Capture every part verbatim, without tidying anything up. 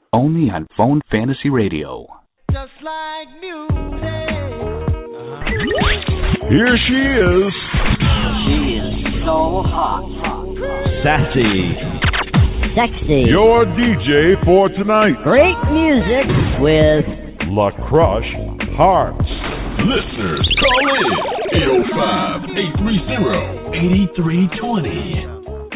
only on Phone Fantasy Radio. Just like music. Here she is. She is so hot. Sassy. Sexy. Your D J for tonight. Great music with La Crush Hearts. Listeners, call in eight oh five, eight three zero, eight three two zero.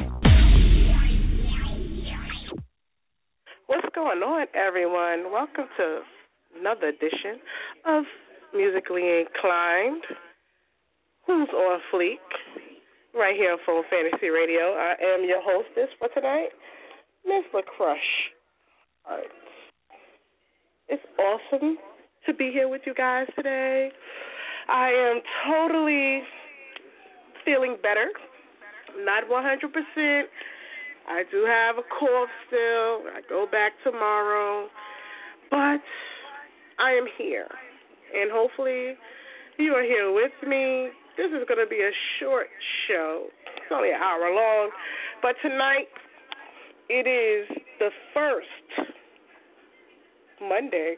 What's going on, everyone? Welcome to another edition of Musically Inclined. Who's on Fleek? Right here on Phone Fantasy Radio. I am your hostess for tonight, Miss LaCrush. All right. It's awesome to be here with you guys today. I am totally feeling better. Not one hundred percent. I do have a cough still. I go back tomorrow. But I am here. And hopefully you are here with me. This is going to be a short show. It's only an hour long. But tonight it is the first Monday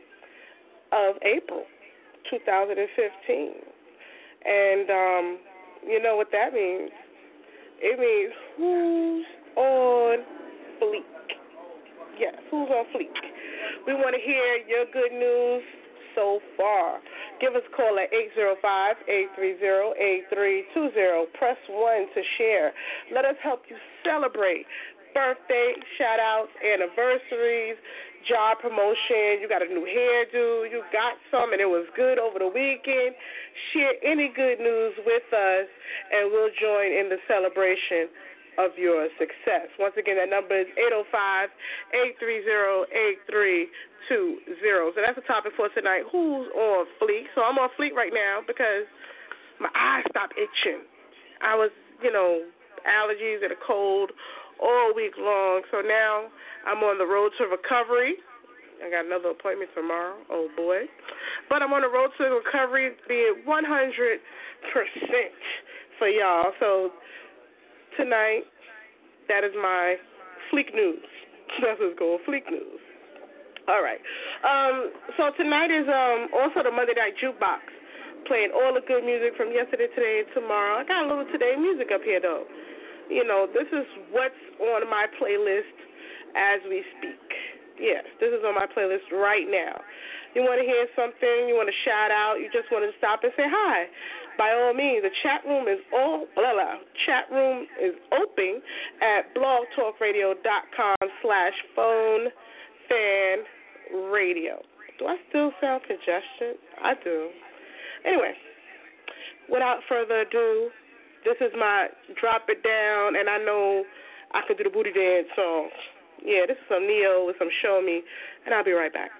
of April two thousand fifteen. And um, you know what that means. It means who's on Fleek. Yes, who's on Fleek. We want to hear your good news so far. Give us a call at eight zero five, eight three zero, eight three two zero. Press one to share. Let us help you celebrate birthday, shout-outs, anniversaries, job promotion. You got a new hairdo. You got some, and it was good over the weekend. Share any good news with us, and we'll join in the celebration of your success. Once again, that number is eight oh five, eight three zero, eight three two zero. So that's the topic for tonight. Who's on Fleek? So I'm on Fleek right now because my eyes stopped itching. I was, you know, allergies and a cold all week long. So now I'm on the road to recovery. I got another appointment tomorrow. Oh, boy. But I'm on the road to recovery, being one hundred percent for y'all. So tonight, that is my Fleek news. That's what's called Fleek news. All right. Um, so tonight is um, also the Monday Night Jukebox, playing all the good music from yesterday, today, and tomorrow. I got a little today music up here, though. You know, this is what's on my playlist as we speak. Yes, this is on my playlist right now. You want to hear something, you want to shout out, you just want to stop and say hi. By all means, the chat room is all blah, blah. Chat room is open at blogtalkradio.com slash phone fan radio. Do I still sound congested? I do. Anyway, without further ado, this is my Drop It Down, and I know I can do the booty dance song. Yeah, this is some Neo with some Show Me, and I'll be right back.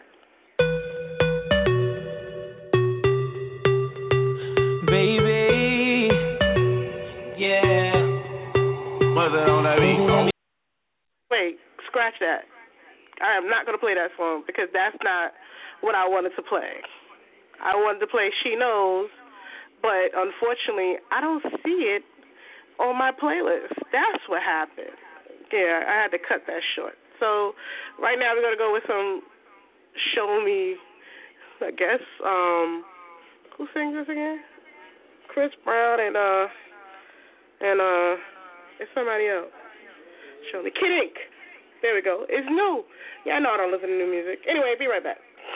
Baby, yeah. What's that on that beat? Wait, scratch that. I am not going to play that song because that's not what I wanted to play. I wanted to play She Knows, but unfortunately, I don't see it on my playlist. That's what happened. Yeah, I had to cut that short. So right now we're going to go with some Show Me, I guess. Um, who sings this again? Chris Brown and, uh, and, uh, it's somebody else. Show Me. Kid Ink. There we go. It's new. Yeah, I know I don't listen to new music. Anyway, be right back.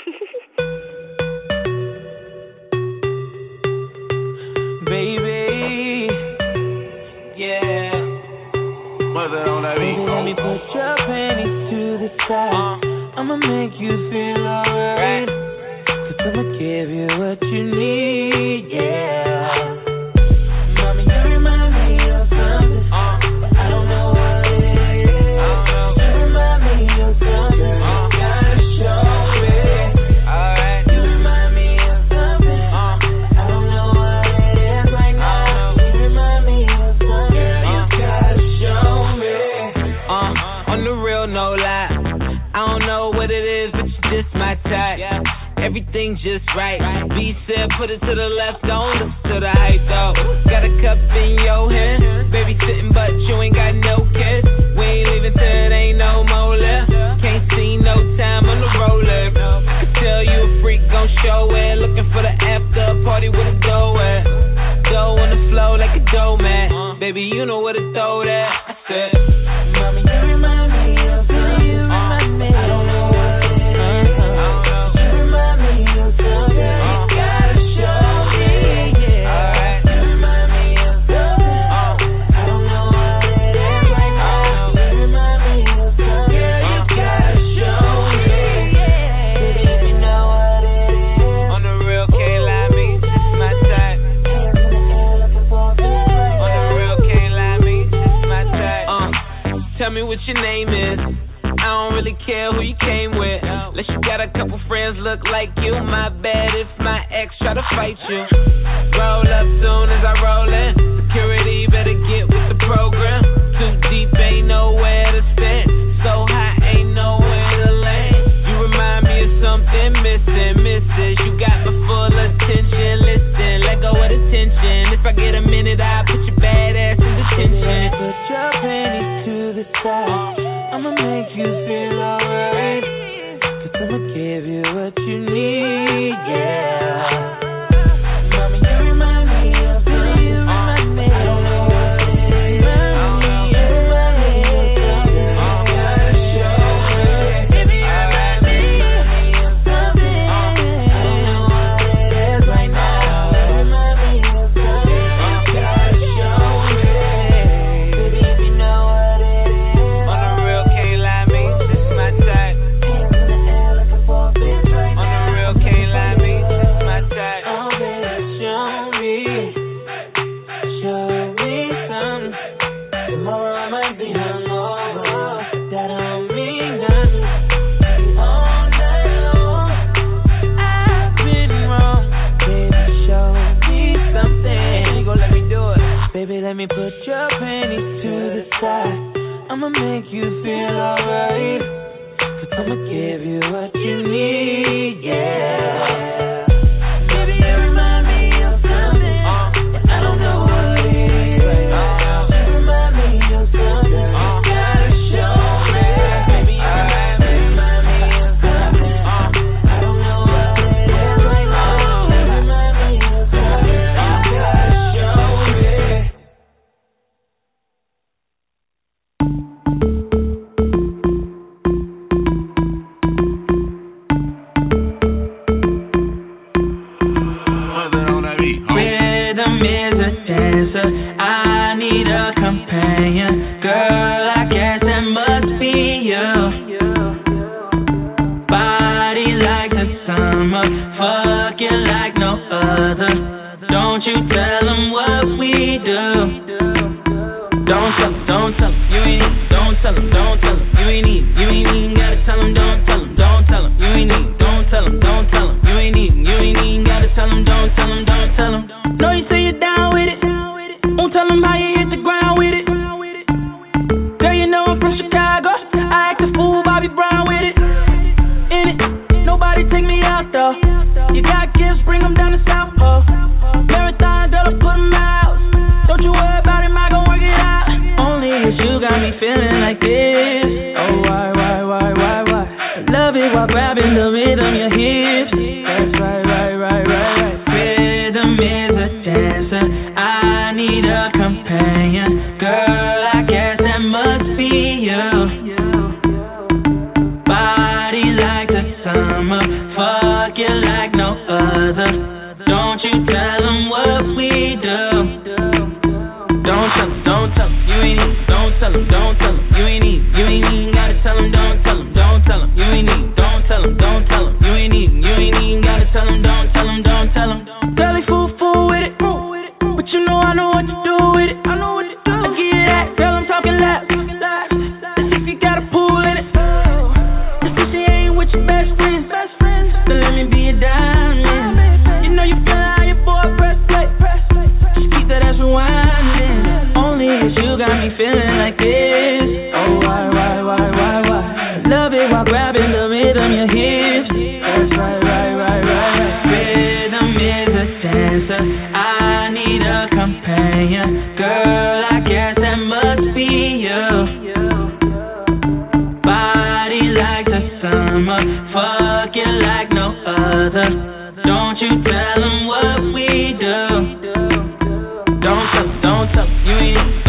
Baby, yeah. What's that on that beat? Let me put your panties to the side. Uh, I'ma make you feel alright. Cause I'ma give you what you need, yeah. Mommy, you remind me of something, uh, but I don't know what it is. You remind me of something, uh, you gotta show me. Alright. You remind me of something, uh, I don't know what it is right now. You remind me of something, uh, you gotta show me. Uh, on the real, no lie. I don't know what it is, but you just my type. Everything just right. B said put it to the left, don't listen to the hype though. Got a cup in your hand, baby sitting but you ain't got no kiss. We ain't leaving till it ain't no more left. Can't see baby, you know where to throw that. I said, mommy, you remind me of something. You remind me. I don't know what it is. Uh-huh. You remind me of something. You gotta show me. Yeah. Alright. You remind me of something. I don't know what it is right now. You remind me of something. Girl, you gotta show me. Yeah. Baby, if you know what it is. On the real, can't lie me. This is my type. Hands in the air looking for a feel right now. On the real, can't lie me. This is my type. Uh, tell me what your name is. I don't really care who you came with. Unless you got a couple friends look like you. My bad if my ex try to fight you. Roll up soon as I roll in. Security better get with the program. Too deep, ain't nowhere to stand. So high, ain't nowhere to land. You remind me of something missing, missus. You got my full attention. Listen, let go of the tension. If I get a minute, I'll put your bad ass in detention. Put your panties to the side. I'ma make you feel alright. Cause I'ma give you what you need, yeah. Mommy, you remind me of something. You remind me. I don't know what it is. Remind me, you remind me of something. You gotta show me. Baby, you remind me of something. I don't know what it is right now. You remind me of something. You gotta show me. Baby, if you know what it is. On the real, can't lie me. This is my type. Hands in the air looking for a bitch right now. On the real, can't lie me. This is my type. Oh, baby, show me. Show me something. Tomorrow I might be hungover. That don't mean nothing. All night long, I've been wrong. Baby, show me something. You gon' let me do it. Baby, let me put your panties to the side. I'ma make you feel alright. Cause I'ma give you what you need, yeah. Baby, you remind me of something. But I don't know what it is right now. You remind me of something. You gotta show me. Baby, you remind me, remind me of something. I don't know what it is right now. You remind me of something. You gotta show me. Rhythm is a dancer. I need a companion. Girl, I guess that must be you. Body like the summer. Fuck you like no other. Don't you tell them what we do. Don't tell them, don't tell them, you ain't need. Don't tell them, don't tell them, you ain't need. You ain't even gotta tell them, don't tell them, don't tell them, you ain't need. Don't tell them, don't tell them, you ain't need. You ain't even gotta tell them, don't tell them, don't tell them. Know you say you're down with it. Won't tell them how you hit the ground with it. Girl, you know I'm from Chicago. I act a fool, Bobby Brown with it. In it, nobody take me out though. You got gifts, bring them down to South Pole. Marathon, girl, put them out. Don't you worry about it, I gon' work it out. Only if you got me feeling like this. Oh, why, why, why, why, why? Love it while grabbing the rhythm, your hips. That's right, right, right, right, right. Rhythm is a dancer. I need a companion. Girl, I guess that must be you. Body like the summer. Fuck you like no other. Don't you tell them what we do. Don't tell them, don't tell them, you ain't need. Don't tell them, don't tell them, you ain't need. You ain't even gotta tell them, don't tell them, don't tell them, you ain't need. Don't tell them, don't tell them, you ain't need. You ain't even gotta tell them, don't tell them, don't tell them. Girl, they fool, fool with it. But you know I know what to do with it. I know what to do. I give you that, girl, I'm talking loud. Let's see if you got a pool in it. Let's see she ain't with your best friends. Then let me be a diamond. You know you feel how your boy press play. Just keep that ass rewinding. Only if you got me feeling like this. Oh, why, why, why, why, why? Love it while grabbing the rhythm, your hips. That's right, right, right, right, right. Rhythm is a dancer. I need a companion. Girl, I guess that must be you. Body like the summer. Fuck you like no other. Don't you tell them what we do. Don't tell them, don't tell them, you ain't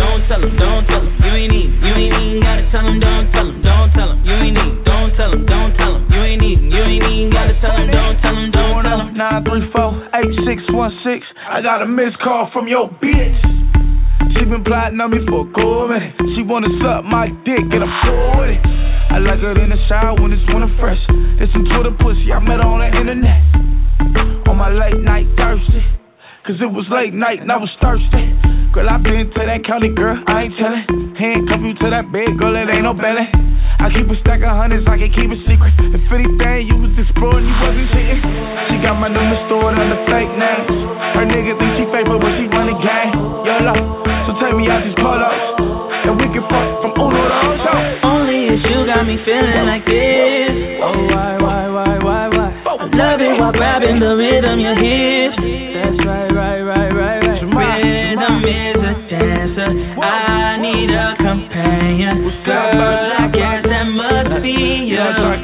tell him, don't tell him, don't tell him. You ain't need, don't tell him, don't tell him. You ain't need, you ain't even gotta tell him, don't tell him, don't tell him. nine three four, eight six one six. I got a missed call from your bitch. She been plotting on me for a cool minute. She wanna suck my dick and I'm cool with it. I like her in the shower when it's winter fresh. It's some Twitter pussy, I met her on the internet. On my late night thirsty, cause it was late night and I was thirsty. Girl, I been to that county, girl, I ain't tellin'. Handcuff you to that bed, girl, it ain't no belly. I keep a stack of hundreds, I can keep it secret. If anything, you was exploring, you wasn't cheating. She got my number stored under fake names. Her nigga think she fake, but when she run the game, YOLO. So take me out these polos, and we can fuck from Uno to Ocho. Only if you got me feeling like this. Oh, why, why, why, why, why? I love it while grabbing the rhythm, your hips. That's right, right, right, right, right. Rhythm is a dancer. I need a companion. Girl, I guess that must be you.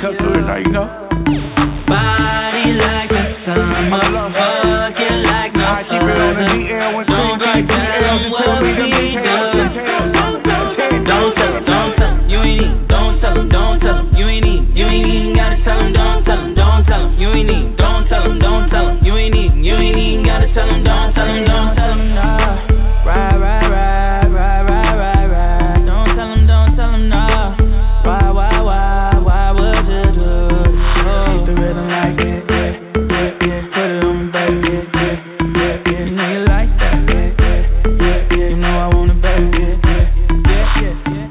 Body like the summer, fucking like no other. Don't write down what we do. Don't tell him, don't tell him, you ain't need. Don't tell him, don't tell him, you ain't need. You ain't even gotta tell him, don't tell him, don't tell him, you ain't need. Don't tell him, don't tell him, you ain't need. You ain't even gotta tell him, don't tell him, don't tell him, nah. Right, right, right, right, right, right, right. Don't tell him, don't tell him, nah. Why, why, why, why would you do it? Keep the rhythm like it, yeah, yeah, yeah. Put it on me, baby, yeah, yeah, yeah, yeah. You know you like that, yeah, yeah, yeah, yeah. You know I want it, baby, yeah, yeah, yeah, yeah, yeah.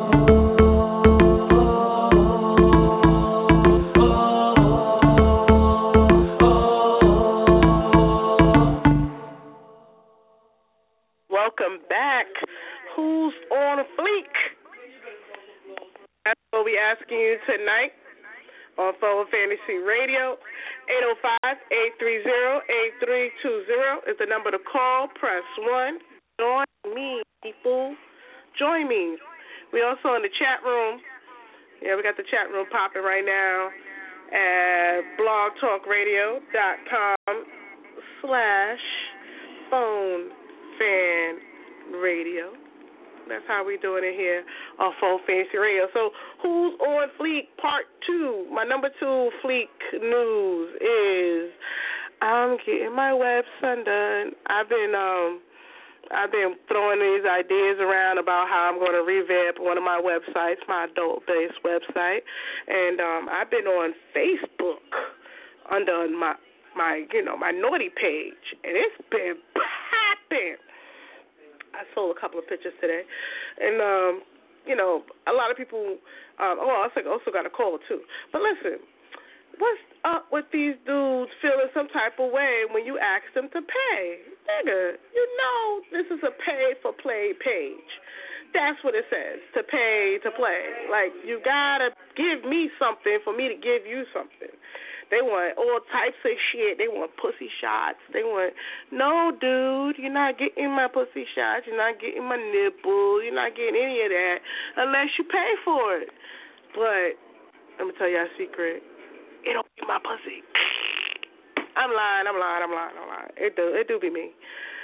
Welcome back. Who's on Fleek? That's what we asking you tonight on Phone Fantasy Radio. eight oh five, eight three zero, eight three two zero is the number to call. Press one. Join me, people. Join me. We also in the chat room. Yeah, we got the chat room popping right now at blogtalkradio.com slash phone fan radio. That's how we doing it here on Phone Fantasy Radio. So who's on Fleek part two? My number two Fleek news is I'm getting my website done. I've been um I've been throwing these ideas around about how I'm going to revamp one of my websites, my adult-based website, and um, I've been on Facebook under my my you know my naughty page, and it's been popping. I sold a couple of pictures today, and um, you know, a lot of people. Um, oh, I also got a call too. But listen, what's up with these dudes feeling some type of way when you ask them to pay? Nigga, you know this is a pay-for-play page. That's what it says, to pay to play. Like, you gotta give me something for me to give you something. They want all types of shit. They want pussy shots. They want, no, dude, you're not getting my pussy shots. You're not getting my nipple. You're not getting any of that unless you pay for it. But let me tell you a secret. It don't be my pussy. I'm lying. I'm lying. I'm lying. I'm lying. It do. It do be me.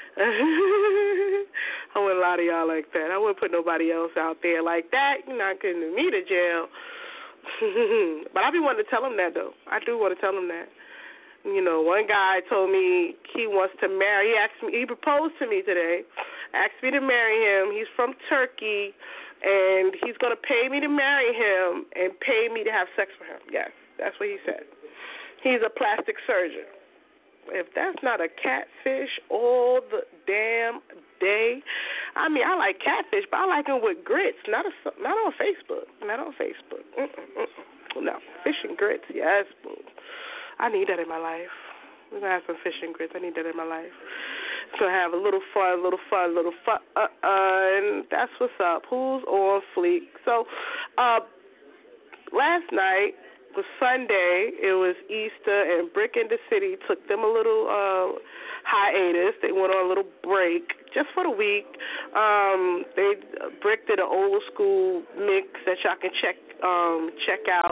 I wouldn't lie to y'all like that. I wouldn't put nobody else out there like that. You're not getting me to jail. But I be wanting to tell him that, though. I do want to tell him that. You know, one guy told me he wants to marry. He asked me. He proposed to me today. Asked me to marry him. He's from Turkey, and he's going to pay me to marry him and pay me to have sex with him. Yes, that's what he said. He's a plastic surgeon. If that's not a catfish all the damn day, I mean, I like catfish, but I like them with grits, not a, not on Facebook, not on Facebook. Mm-mm, mm-mm. No, fish and grits, yes, boo. I need that in my life. We're gonna have some fish and grits. I need that in my life. It's gonna have a little fun, little fun, little fun, uh, uh, and that's what's up. Who's on Fleek? So, uh, last night was Sunday. It was Easter, and Brick in the City took them a little uh, hiatus. They went on a little break just for the week. Um, they Brick did an old school mix that y'all can check um, check out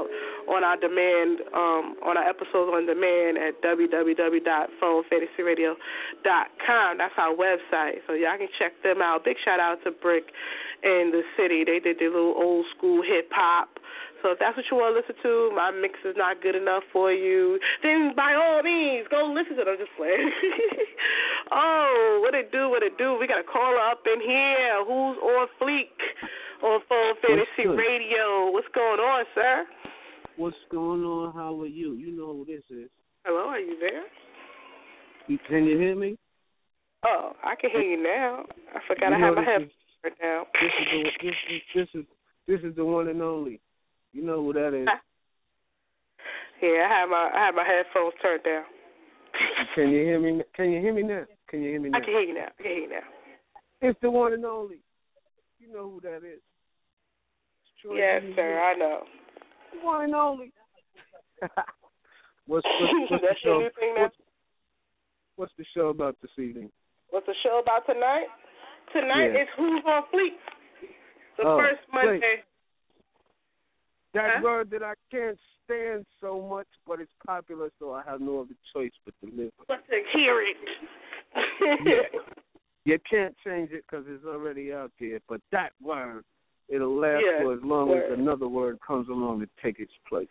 on our demand, um, on our episodes on demand at w w w dot phone fantasy radio dot com. That's our website, so y'all can check them out. Big shout out to Brick and the City. They did their little old school hip hop. So if that's what you want to listen to, my mix is not good enough for you, then by all means, go listen to it. I'm just playing. Oh, what it do, what it do. We got a caller up in here. Who's on fleek on Phone Fantasy Radio? What's going on, sir? What's going on? How are you? You know who this is. Hello, are you there? You, can you hear me? Oh, I can hear you now. I forgot you I had my headphones down. This is, the, this, is, this, is, this is the one and only. You know who that is. Yeah, I have my I have my headphones turned down. Can you hear me? Can you hear me now? Can you hear me now? I can hear you now. I can hear you now. It's the one and only. You know who that is. Yes, sir. I know. The one and only. what's, what's, what's, That's the show, your new thing now? what's, what's the show about this evening? What's the show about tonight? Tonight yeah. is Who's on Fleek. The oh, first Monday. Great. That huh? word that I can't stand so much, but it's popular, so I have no other choice but to live. But to hear it. yeah. You can't change it because it's already out there, but that word, it'll last yeah, for as long word. as another word comes along to take its place.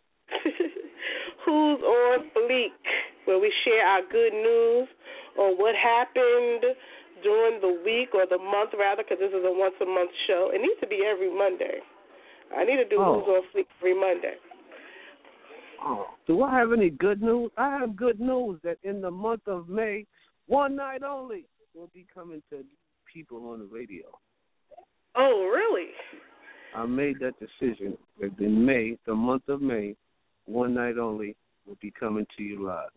Who's on Fleek, where we share our good news on what happened during the week or the month, rather, because this is a once-a-month show. It needs to be every Monday. I need to do oh. Who's on Fleek every Monday. Oh, do I have any good news? I have good news that in the month of May, one night only, will be coming to people on the radio. Oh, really? I made that decision that in May, the month of May, one night only will be coming to you live.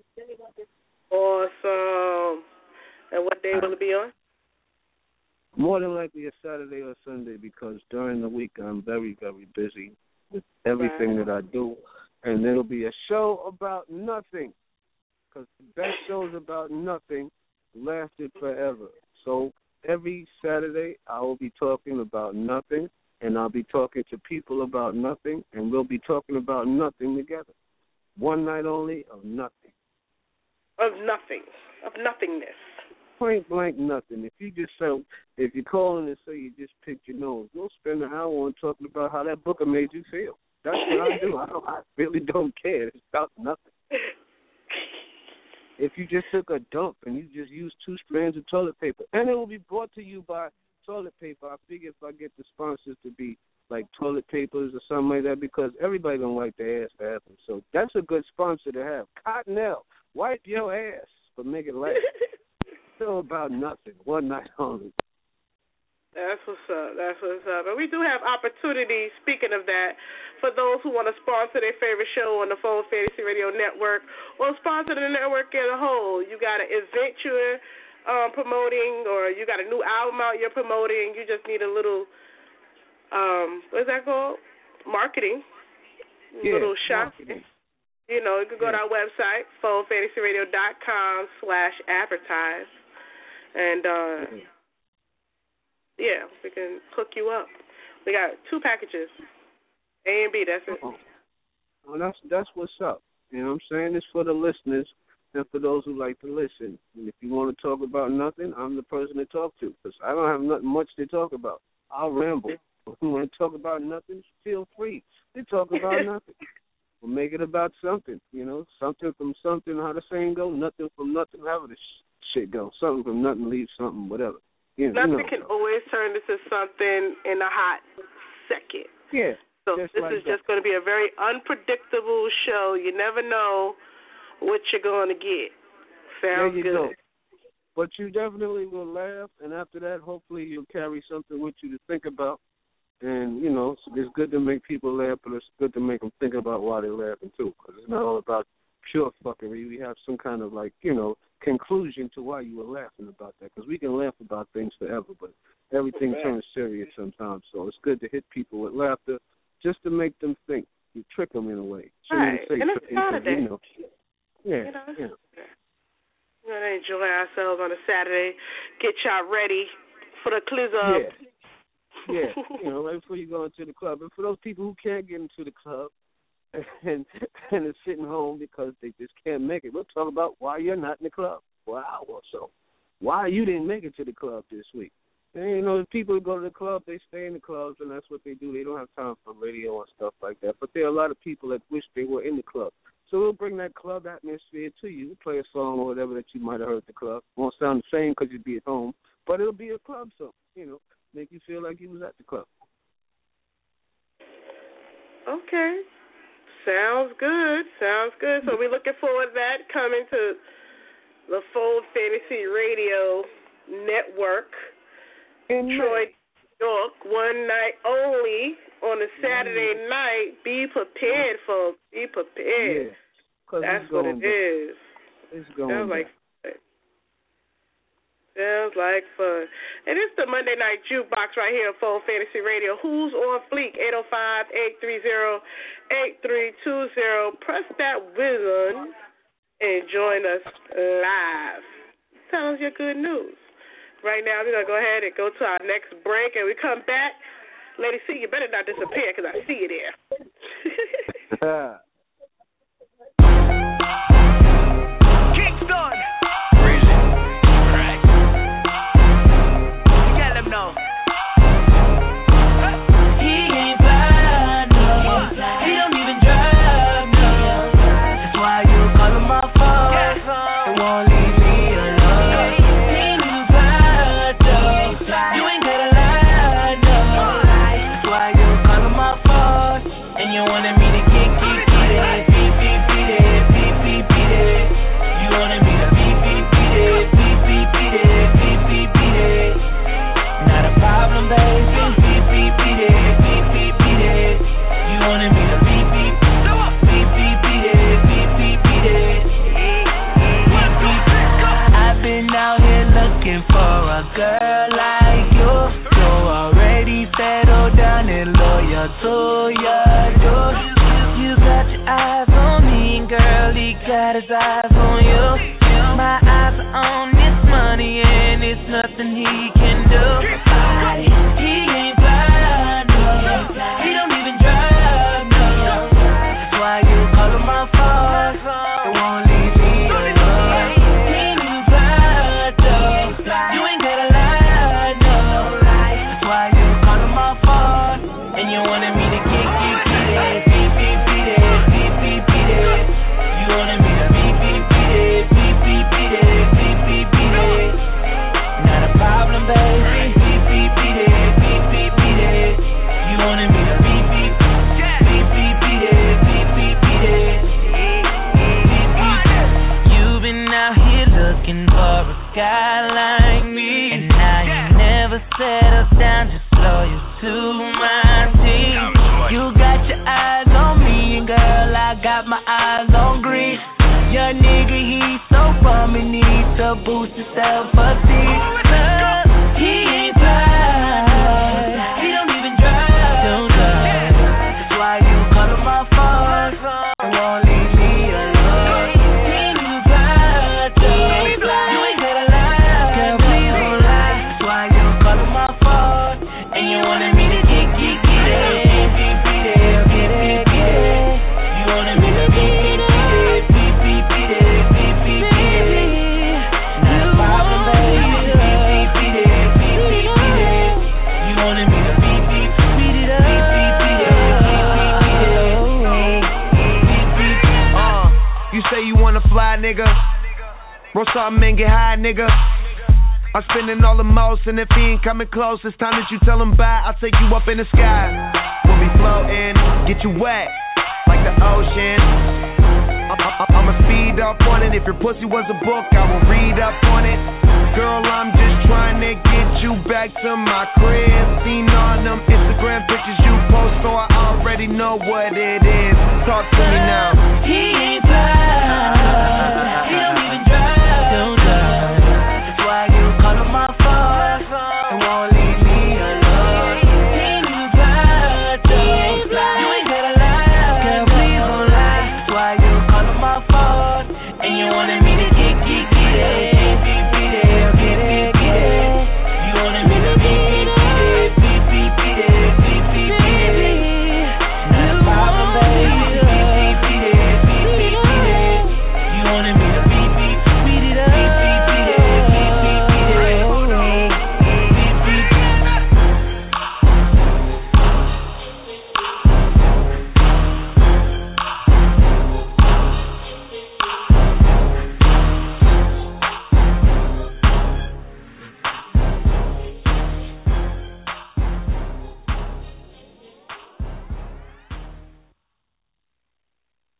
Awesome. And what day will it be on? More than likely a Saturday or Sunday because during the week I'm very, very busy with everything wow. that I do. And it'll be a show about nothing because the best shows about nothing lasted forever. So every Saturday I will be talking about nothing and I'll be talking to people about nothing and we'll be talking about nothing together. One night only of nothing. Of nothing. Of nothingness. Point blank nothing. If you just say, if you call in and say you just picked your nose, we'll spend an hour on talking about how that booker made you feel. That's what I do. I, don't, I really don't care. It's about nothing. If you just took a dump and you just used two strands of toilet paper, and it will be brought to you by toilet paper. I figure if I get the sponsors to be like toilet papers or something like that, because everybody don't wipe their ass after. So that's a good sponsor to have. Cottonelle, wipe your ass, but make it last. Still about nothing. One night only. That's what's up. That's what's up. And we do have opportunities, speaking of that, for those who want to sponsor their favorite show on the Phone Fantasy Radio Network or sponsor the network as a whole. You got an event you're um, promoting or you got a new album out you're promoting. You just need a little, um, what is that called? Marketing. Yeah, little shop. marketing. You know, you can go yeah. to our website, phone fantasy radio dot com slash advertise. And, uh, mm-hmm. yeah, we can hook you up. We got two packages, A and B, that's it. Oh. Well, that's, that's what's up. You know what I'm saying? It's for the listeners and for those who like to listen. And if you want to talk about nothing, I'm the person to talk to because I don't have nothing much to talk about. I'll ramble. If you want to talk about nothing, feel free to talk about nothing. We'll make it about something, you know, something from something, how the saying go, nothing from nothing, however the sh- shit go. Something from nothing leaves something, whatever. You know, nothing you know. can always turn into something in a hot second. Yeah. So this like is that. just going to be a very unpredictable show. You never know what you're going to get. Sounds there you good. Go. But you definitely will laugh, and after that, hopefully you'll carry something with you to think about. And, you know, it's good to make people laugh, but it's good to make them think about why they're laughing, too. Because it's not all about pure fuckery. We have some kind of, like, you know, conclusion to why you were laughing about that. Because we can laugh about things forever, but everything okay. turns serious sometimes. So it's good to hit people with laughter just to make them think. You trick them in a way. Right. And it's Saturday. You know. Yeah, you know, yeah. We're going to enjoy ourselves on a Saturday. Get y'all ready for the cliz-up. Yeah. Yeah, you know, right before you go into the club. And for those people who can't get into the club, and and are sitting home because they just can't make it. We'll talk about why you're not in the club for an hour or so. Why you didn't make it to the club this week. And, you know, the people who go to the club, they stay in the clubs, and that's what they do. They don't have time for radio and stuff like that. But there are a lot of people that wish they were in the club. So we'll bring that club atmosphere to you. We'll play a song or whatever that you might have heard at the club. Won't sound the same because you'd be at home, but it'll be a club song, you know, make you feel like you was at the club. Okay. Sounds good. Sounds good. So we're looking forward to that coming to the Full Fantasy Radio Network. In Troy, New York, one night only on a Saturday mm. night. Be prepared, folks. Be prepared. Yeah, that's what it is. It's going Sounds like fun. Sounds like fun. And it's the Monday Night Jukebox right here on Full Fantasy Radio. Who's on fleek? eight oh five, eight three zero, eight three two zero. Press that wizard and join us live. Tell us your good news. Right now, we're going to go ahead and go to our next break, and we come back. Lady C, you better not disappear because I see you there. Kingston. Breezy. Right. Get them know. He ain't fly, no. He don't even drive, no. That's why you call him my phone. It won't leave me alone. He ain't fly, though. You ain't gotta lie, no. That's why you call him my phone. And you wanted me to get, get, get it. Beep, beep, beat it. Beep, beep, beat it. You wanted me to beep, beep, beat it. Beep, beep, beat it. Beep, beep, beat it. Not a problem, baby. Beep, beep, beat it. Beep, beep, beat it. You wanted me to beep, beep. Beep, beep, beat it. Beep, beep, beat it. Beep, beep. I've been out here looking for a girl like you. So already settled down and loyal to your door. You got your eyes on me, and girl, he got his eyes on you. My eyes are on this money, and it's nothing he can do. He ain't fly, no. He don't even drive, no. That's why you call him my phone. It won't leave me alone. He ain't fly, though. You ain't gotta lie, no. That's why you call him my phone. And you wanted me to get, get, get it. Beep, beep, beat it. Beep, beep, beat it. You wanted me to beep, beep, beat it. Beep, beep, beat it. Beep, beep, beat it. Not a problem, baby. Beep, beep, beat it. Beep, beep, beat it. You wanted me to beep, beep. Beep, beep, beat it. Beep, beep, beat it. Beep, beep. You've been out here looking for a guy like me, and now you never settle down, just loyal to my team. You got your eyes on me, and girl, I got my eyes on green. Your nigga, he's so bummy, needs to boost his self-esteem. He ain't fly, he don't even drive. Don't drive. That's why you call him my phone. It won't leave me alone. He ain't fly, though. You ain't gotta lie, girl, please don't lie. That's why you call him my phone. And you wanted me to get, get, get it. Beep, beat it, beep, beep, beat it. You wanted me to beep, beep, beat it. Beep, beep, beat it, beep, beep, beat it. Not a problem, baby. Beep, beep, beat it, beep, beep, beat it. You wanted me to beep, beep, beat it up. Beep, beep, beat it, beep, beep, beat it. Beep, beep. Uh, you say you wanna fly, nigga. Roll something and get high, nigga. I'm spending all the most, and if he ain't coming close, it's time that you tell him bye. I'll take you up in the sky. We'll be floating, get you wet, like the ocean. I- I- I'ma speed up on it. If your pussy was a book, I will read up on it. Girl, I'm just trying to get you back to my crib. Seen all them Instagram pictures you post, so I already know what it is. Talk to me now. He ain't fly, he don't even drive. Don't drive. That's why you call him my phone. It won't leave me alone. He ain't fly, though. You ain't gotta lie, girl, please don't lie. That's why you call him my phone. And you wanted me to get, get, get it. Beep, beat it, beep, beep, beat it. You wanted me to beep, beep, beat it. Beep, beep, beat it, beep, beep, beat it. Not a problem, baby. Beep,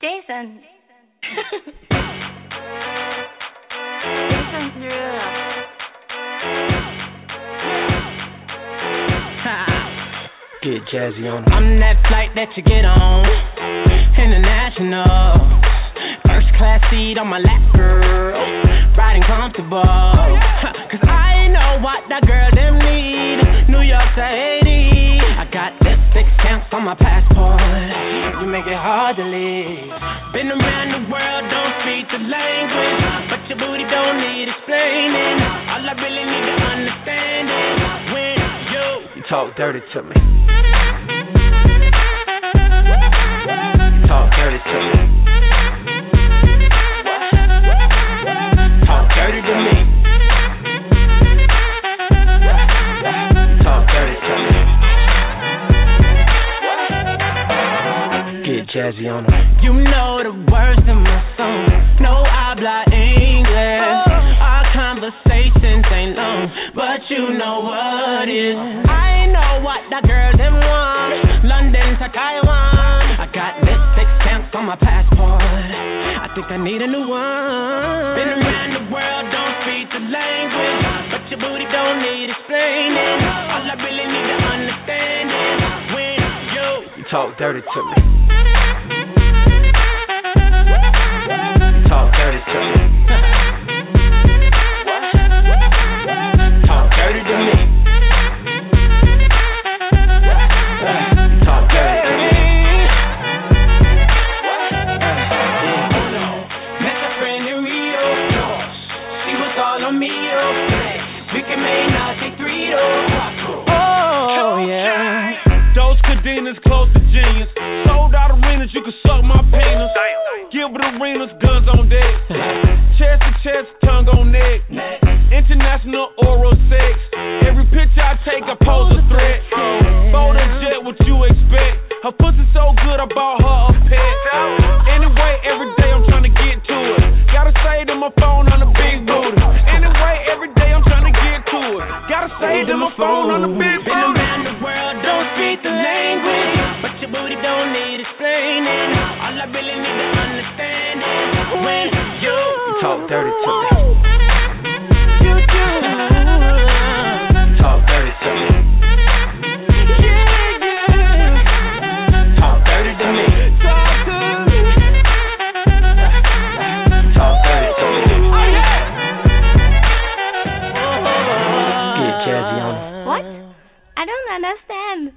Jason. Jason's real. Get jazzy on. I'm that flight that you get on, international. First class seat on my lap, girl. Riding comfortable. Cause I know what that girl them need. New York to Haiti. I got this six counts on my passport. You make it hard to leave. Been around the world, don't speak the language, but your booty don't need explaining. All I really need to understand is when you, you talk dirty to me. Talk dirty to me. Talk dirty to me. Talk dirty to me. Get jazzy on them. You know the words in my song. No habla English. Our conversations ain't long, but you know what is. I know what that girl them want. London to Taiwan. I got this six stamps on my passport. I think I need a new one. Been around the world, don't speak the language, but your booty don't need explaining. All I really need to understand is when you, you talk dirty to me. Talk dirty to me. Talk dirty to me. Talk dirty to me. Met a friend in Rio. She was all on me. We can make Nazi three. Oh, yeah. Those cadenas close to genius. Sold out arenas, you can suck my penis. Gilbert Arenas, guns on deck. Chest to chest, tongue on neck. International oral sex. Every picture I take, I pose a threat. Photo jet, what you expect? Her pussy so good, I bought her a pet. Anyway, every day I'm trying to get to it. Gotta say to my phone on the big booty. Anyway, every day I'm trying to get to it. Gotta say to my phone on the big booty. Been around the world, don't speak the language, but your booty don't need explaining. All I really need to understand is when you, you talk dirty to me. You do. Talk dirty to me. Yeah, yeah. Talk dirty to me. Talk to me. Talk dirty to me. Oh, yeah. Get jazzy on it. What? I don't understand.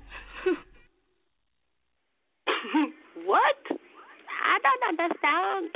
What? I don't understand.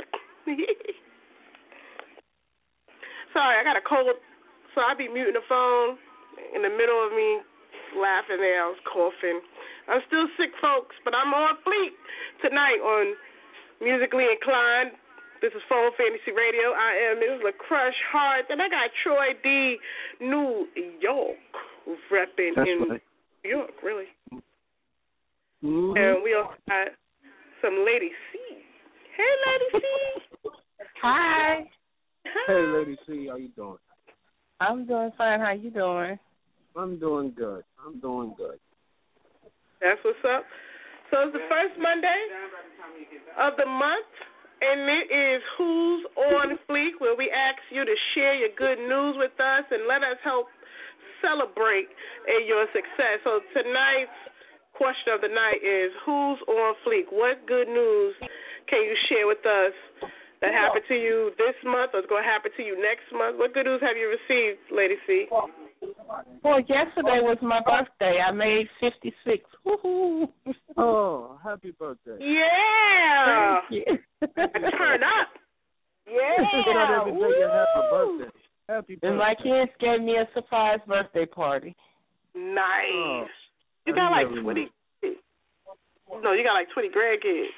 Sorry, I got a cold, so I be muting the phone in the middle of me laughing there. I was coughing. I'm still sick, folks, but I'm on fleek tonight on Musically Inclined. This is Phone Fantasy Radio. I am Miz LaCrush Hart, and I got Troy D. New York repping That's in right. New York, really. Mm-hmm. And we also got some Lady C. Hey, Lady C. Hi. Hey, Lady C, how you doing? I'm doing fine. How you doing? I'm doing good. I'm doing good. That's what's up. So it's the first Monday of the month, and it is Who's on Fleek, where we ask you to share your good news with us and let us help celebrate in your success. So tonight's question of the night is, who's on fleek? What good news can you share with us that happened to you this month or is going to happen to you next month? What good news have you received, Lady C? Well, yesterday was my birthday. I made fifty-six. Woo-hoo. Oh, happy birthday. Yeah. Thank you. Turn up. Yeah. Not every day you have a birthday. Happy birthday. And my kids gave me a surprise birthday party. Nice. Oh, you got I like never twenty. No, you got like twenty grandkids.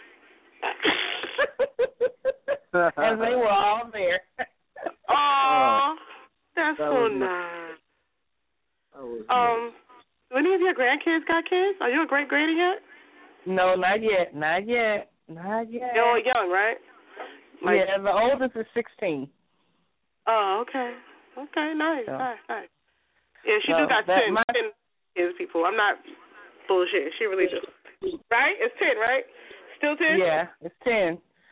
And they were all there. Oh, that's that so was nice. That was Um, do any of your grandkids got kids? Are you a great granny yet? No, not yet. Not yet. Not yet. You're all young, right? Like, yeah, the oldest is sixteen. Oh, okay. Okay, nice, So, nice, nice. Yeah, she so do got that ten. my- ten kids, people. I'm not bullshit. She really does. Right? It's ten, right? Still ten? Yeah, it's ten.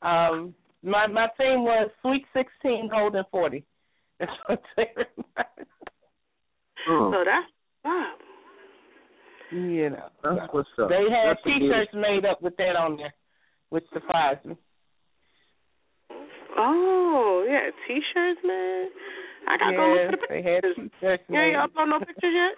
Um, my my theme was Sweet sixteen, Holding forty. That's what they Oh, so that's wow. You know, that's what's up. They had that's T-shirts made up with that on there, which surprised me. Oh, yeah, T-shirts, man. I gotta yes, go look for the they had pictures. T-shirts You ain't made. upload no pictures yet?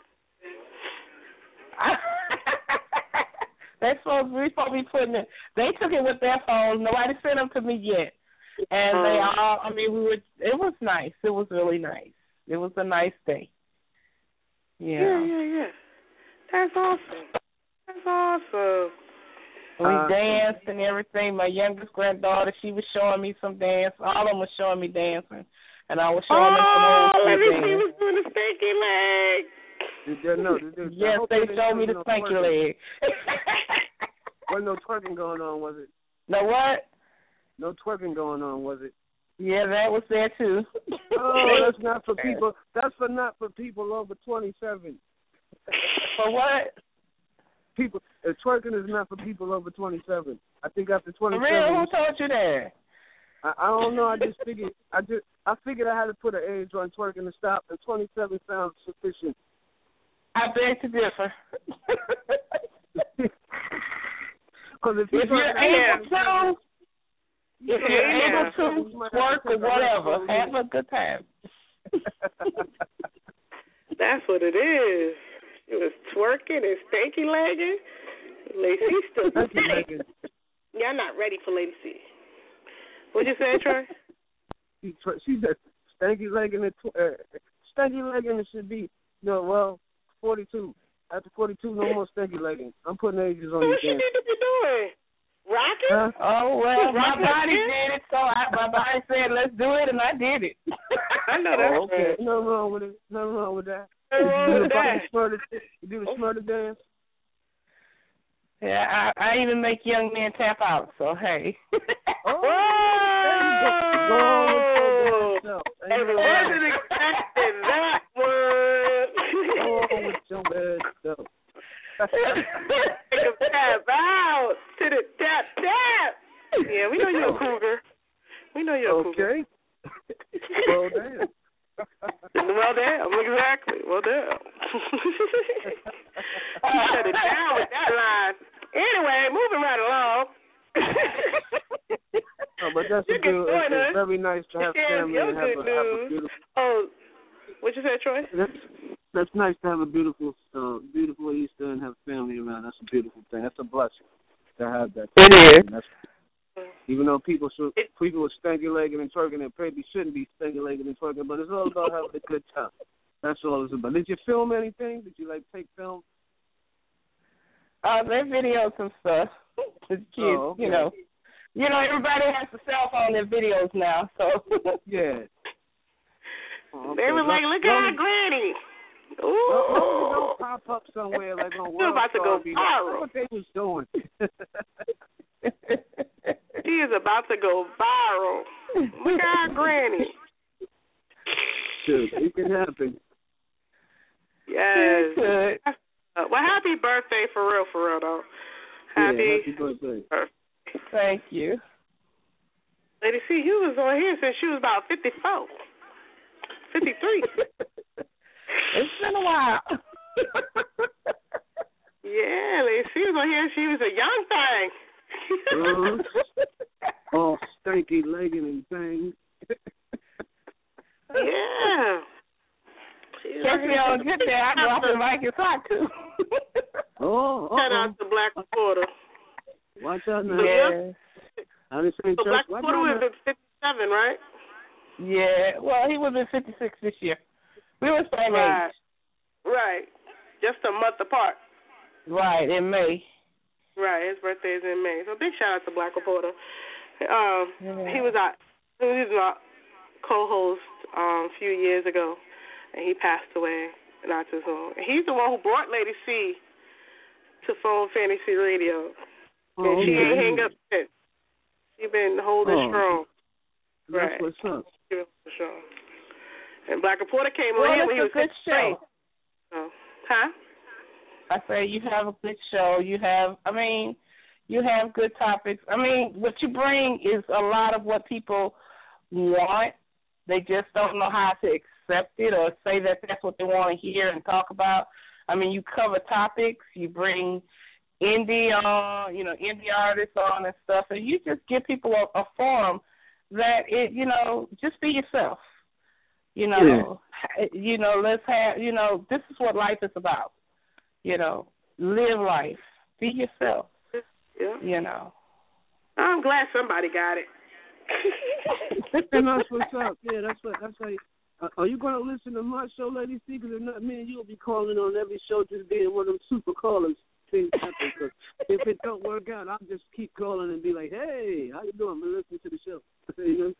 They're supposed we supposed to be putting it. They took it with their phones. Nobody sent them to me yet, and um, they all. I mean, we were. It was nice. It was really nice. It was a nice day. Yeah. Yeah, yeah, yeah. That's awesome. That's awesome. We uh, danced and everything. My youngest granddaughter, she was showing me some dance. All of them was showing me dancing, and I was showing them some old Oh, let me dance. see who's doing the stinky leg. Did they, no, did they, Yes, they showed me the stanky leg. Wasn't no twerking going on, was it? No what? No twerking going on, was it? Yeah, that was there too. Oh, that's not for people. That's for not for people over twenty-seven. For what? People, uh, twerking is not for people over twenty-seven. I think after twenty-seven. For real? Who told you that? I, I don't know. I just figured. I just. I figured I had to put an age on twerking to stop, and twenty-seven sounds sufficient. I beg to differ. Because if, if you're able to, if you're yeah. able to work or whatever, have a good time. That's what it is. It was twerking and stanky legging. Lacey still sitting. Y'all not ready for Lady C. What'd you say, Troy? She, she said stanky legging and tw- uh, stanky legging it should be no well forty-two. After forty-two, no more stanky legging. I'm putting ages on you. What you need to be doing? Rocking? Huh? Oh well, my Rocking body again? did it, so I, my body said let's do it, and I did it. I know that's oh, okay. right. Nothing wrong with it. Nothing wrong with that. Nothing wrong you with do that. the smurder, you do the smurder dance. Yeah, I, I even make young men tap out. So hey. Oh, oh. I wasn't expecting that one. Go with your bad stuff. Take a tap out to the tap tap. Yeah, we know you're a cougar. We know you're a cougar. Okay. Well, damn. Well, damn, exactly. Well, damn. You shut it down with that line. Anyway, moving right along. Oh, but that's a good, it's, it's very nice to have yeah, family and have a, have a beautiful. Oh, what you say, Troy? That's, that's nice to have a beautiful, uh, beautiful Easter and have family around. That's a beautiful thing. That's a blessing to have that. It is. That's, even though people should, people are stanky legged and twerking, and probably shouldn't be stanky legged and twerking, but it's all about having a good time. That's all it's about. Did you film anything? Did you like take film? Uh, they videos some stuff. The kids, oh, okay. you know, you know, everybody has a cell phone in videos now, so yeah. Oh, okay. They were like, "Look at our granny." Ooh, oh, don't pop up somewhere like on You're about to go viral. What they was doing? She is about to go viral. Look at our granny. Sure, it can happen. Yes. Good. Uh, well, happy birthday for real, for real though. Happy, yeah, happy birthday. birthday. Thank you. Lady C, you was on here since she was about fifty-four, fifty-three. It's been a while. Yeah, Lady C was on here. She was a young thing. uh-huh. All stanky legging and things. Yeah. Catch me on a good day. I drop it like it's hot too. Oh, shout out to Black Porter. Watch out now. Yeah. I didn't say so Black Porter would have been fifty-seven, right? Yeah. Well, he would have been fifty-six this year. We were same right. age. Right. Just a month apart. Right, in May. Right, his birthday is in May. So big shout out to Black Reporter. Um, yeah. He was our, he was my co-host um, a few years ago, and he passed away not too soon. He's the one who brought Lady C to Phone Fantasy Radio, and oh, she okay. ain't hang up since. She been holding oh, strong. That's right. what's up. She was strong. And Black Reporter came well, on here when he was a good show. Oh. Huh? I say you have a good show. You have, I mean, You have good topics. I mean, what you bring is a lot of what people want. They just don't know how to accept it or say that that's what they want to hear and talk about. I mean, you cover topics. You bring indie on, you know, indie artists on and stuff, and you just give people a, a forum that it, you know, just be yourself. You know, yeah. you know, let's have, you know, this is what life is about. You know, live life, be yourself. Yeah. You know. I'm glad somebody got it. And that's what's up. Yeah, that's what. That's like. Uh, are you going to listen to my show, Lady C? Because if not, me and you will be calling on every show, just being one of them super callers. Things happen. Cause if it don't work out, I'll just keep calling and be like, "Hey, how you doing? I'm listening to the show." You know?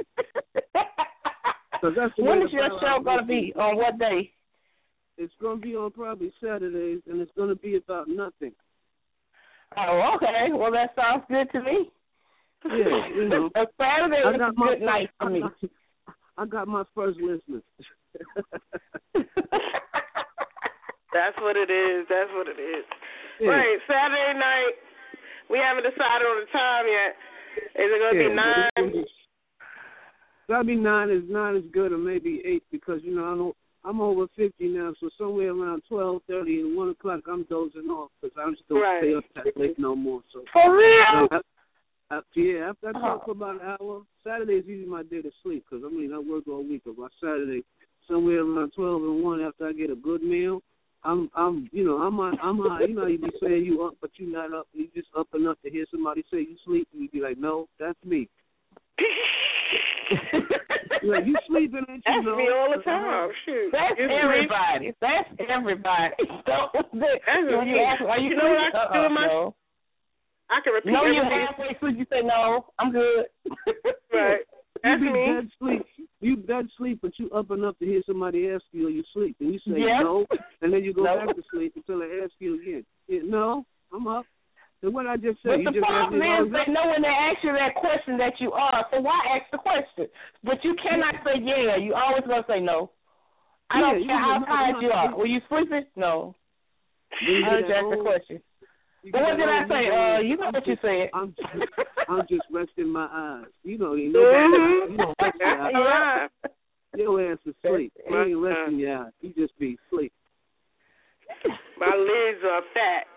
that's when is your show going to be? On what day? It's going to be on probably Saturdays, and it's going to be about nothing. Oh, okay. Well, that sounds good to me. Yeah, you know. A Saturday is a good night for me. I got my first listeners. That's what it is. That's what it is. Yeah. Right, Saturday night. We haven't decided on the time yet. Is it going to yeah, be nine? It's gotta be nine. Is nine is good, or maybe eight, because you know I don't. I'm over fifty now, so somewhere around twelve thirty and one o'clock, I'm dozing off because I just don't right. stay up that late no more. So for real? So, I, I, yeah, after I talk oh. for about an hour, Saturday is usually my day to sleep because I mean I work all week. But by Saturday, somewhere around twelve and one, after I get a good meal, I'm I'm you know I'm on, I'm high. You know you be saying you up, but you not up. You just up enough to hear somebody say you sleep, and you be like, no, that's me. Like, you sleeping, ain't you? That's know? me all the time. Shoot. That's you everybody. Sleep? That's everybody. Don't, That's when you ask, are you, you know what I can do uh-uh, in my no. I can repeat No, you everything. halfway sleep, you say, no, I'm good. Right. That's you be me. dead sleep. You dead sleep, but you up enough to hear somebody ask you, or you sleep, and you say yep. no, and then you go no. back to sleep until they ask you again. Yeah, no, I'm up. And what I just said, but you the just problem asked is me, they know when they ask you that question that you are, so why ask the question? But you cannot say yeah. You always going to say no. I yeah, don't care how know, tired you are. Were you sleeping? No. I just asked the question. But what did I say? Uh, you know what you said. I'm just, I'm just resting my eyes. You know, you know, mm-hmm. you know, rest your eyes. Your ass is asleep. You ain't resting your eyes. You just be asleep. My lids are fat.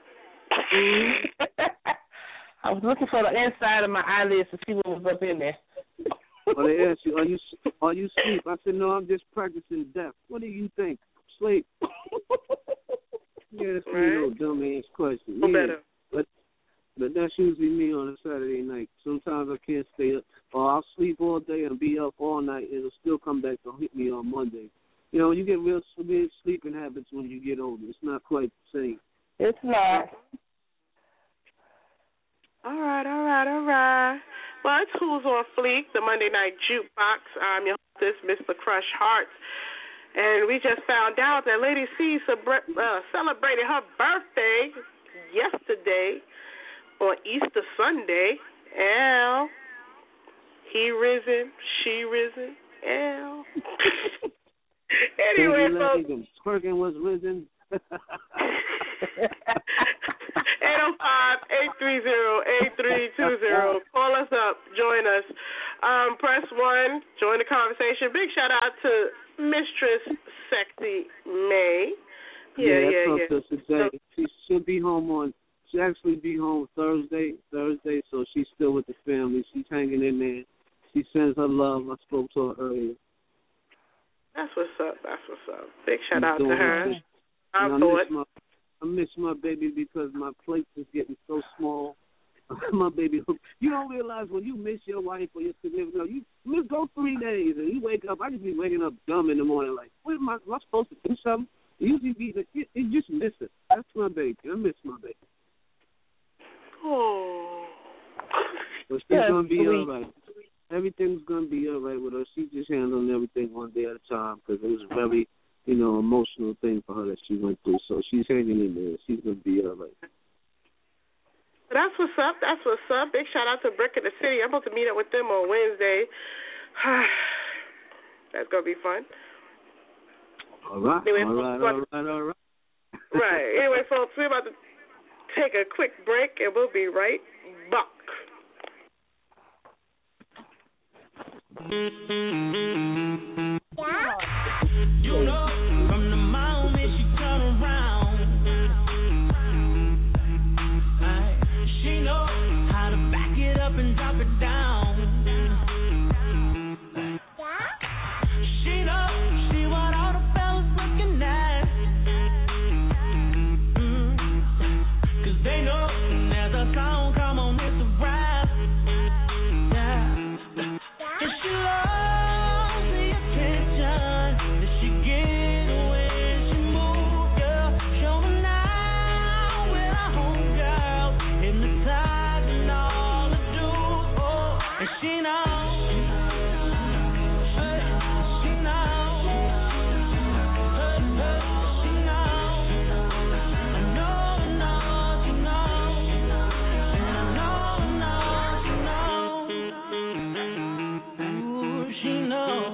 I was looking for the inside of my eyelids to see what was up in there. Well, they asked you, are you are you asleep? I said, no, I'm just practicing death. What do you think? Sleep. Yeah, that's right. You know, dumb ass question. No yeah, better. but but that's usually me on a Saturday night. Sometimes I can't stay up, or I'll sleep all day and be up all night, and it'll still come back to hit me on Monday. You know, you get real weird sleeping habits when you get older. It's not quite the same. It's not. All right, all right, all right. Well, it's Who's on Fleek, the Monday Night Jukebox. I'm your hostess, Mister Crush Hearts. And we just found out that Lady C uh, celebrated her birthday yesterday on Easter Sunday. L. He risen, she risen, L. Anyway, folks. Twerking was risen. eight oh five, eight three zero, eight three two zero. Call us up. Join us. Um, press one. Join the conversation. Big shout out to Mistress Sexy May. Yeah, yeah, yeah. yeah. Today. She should be home on, she'll actually be home Thursday, Thursday, so she's still with the family. She's hanging in there. She sends her love. I spoke to her earlier. That's what's up. That's what's up. Big shout out to her. I'm I for miss it. My, I miss my baby because my plate is getting so small. My baby, you don't realize when you miss your wife or your significant other, you miss go three days and you wake up. I just be waking up dumb in the morning, like, what am I? Am I supposed to do something? You usually be, you, you just miss it. That's my baby. I miss my baby. Oh, but she's gonna be all right. Everything's gonna be all right with her. She's just handling everything one day at a time because it was a very, you know, emotional thing for her that she went through. So she's hanging in there. She's gonna be all right. That's what's up. That's what's up. Big shout out to Brick in the City. I'm about to meet up with them on Wednesday. That's gonna be fun. All right. Anyway, all right. folks, All right. All right. Right. Anyway, folks, we're about to take a quick break, and we'll be right back. You know, from the moment she turn around, she know how to back it up and drop it down. She know she want all the fellas looking at, mm. Cause they know there's a song, come on, it's a rap. Yeah. And she loves the attention that she get when she move, yeah. Showing out with her homegirls, hypnotizing all the dudes, oh. And she knows, hey, she knows, hey, hey, she knows. I know, I know, she knows, and I know, I know, she knows. Ooh, she knows.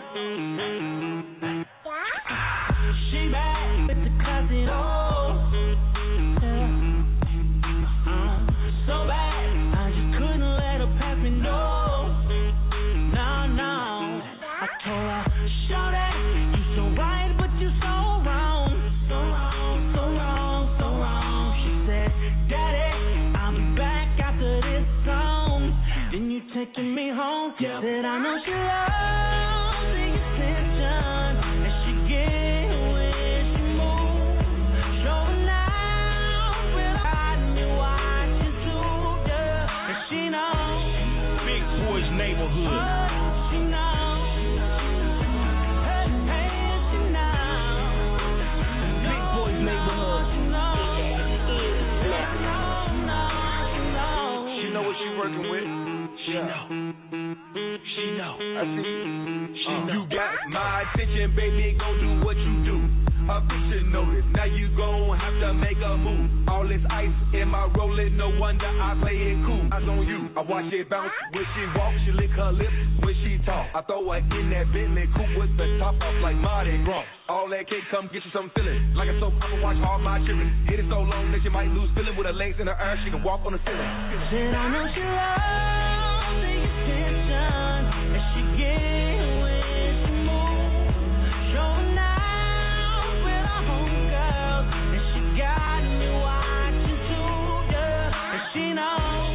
She back with the closet, oh, yeah. Uh, so bad, I just couldn't let her pass me, no, no, no. I told her, shawty, you so right, but you so wrong, so wrong, so wrong, so wrong. She said, Daddy, I'll be back after this song. Then you taking me home, said I know she loves the attention that she get when she moves. Showing out with her hiding me watching too, yeah. And she knows, Big Boys Neighborhood. oh, she knows, hey, hey, she knows. Big Boys Neighborhood. She knows, I know, know, she knows. She know what she working with. She know. She know. I see. She Uh, know. You got my attention, baby. Go do what you do. A bitch should know this. Now you gon' have to make a move. All this ice in my rolling, no wonder I play it cool. Eyes on you. I watch it bounce when she walk. She lick her lips when she talk. I throw her in that Bentley coupe with the top off like Mardi Gras. All that cake come get you some feeling. Like a soap opera, watch all my children. Hit it so long that you might lose feeling. With her legs in her air, she can walk on the ceiling. Said I know she loves the attention that she get when she moves. Showing out with her homegirls that she got me watching too, yeah. And she knows,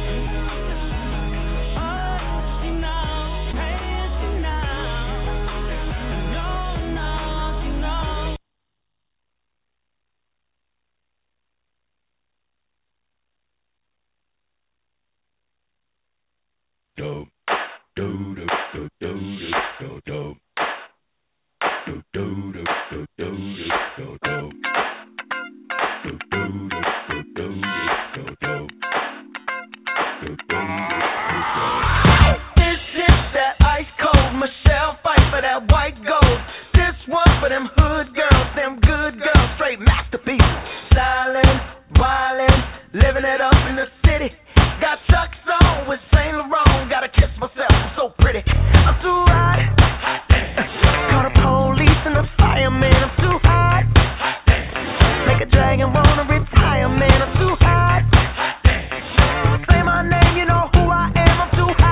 oh, she knows, hey, she knows. No, no, she knows. Dope. Do do do do do do do do do do do do do do do do do do do. This is that ice cold Michelle fight for that white gold. This one for them hood girls, them good girls, straight masterpieces. Stylin', wildin', living it up in the city. Got Chuck's on with Saint Laurent. Gotta kiss myself, I'm so pretty. I'm too hot. Call the police and the fireman. I'm too hot. Make a dragon wanna retire, man. I'm too hot. Say my name, you know who I am. I'm too hot.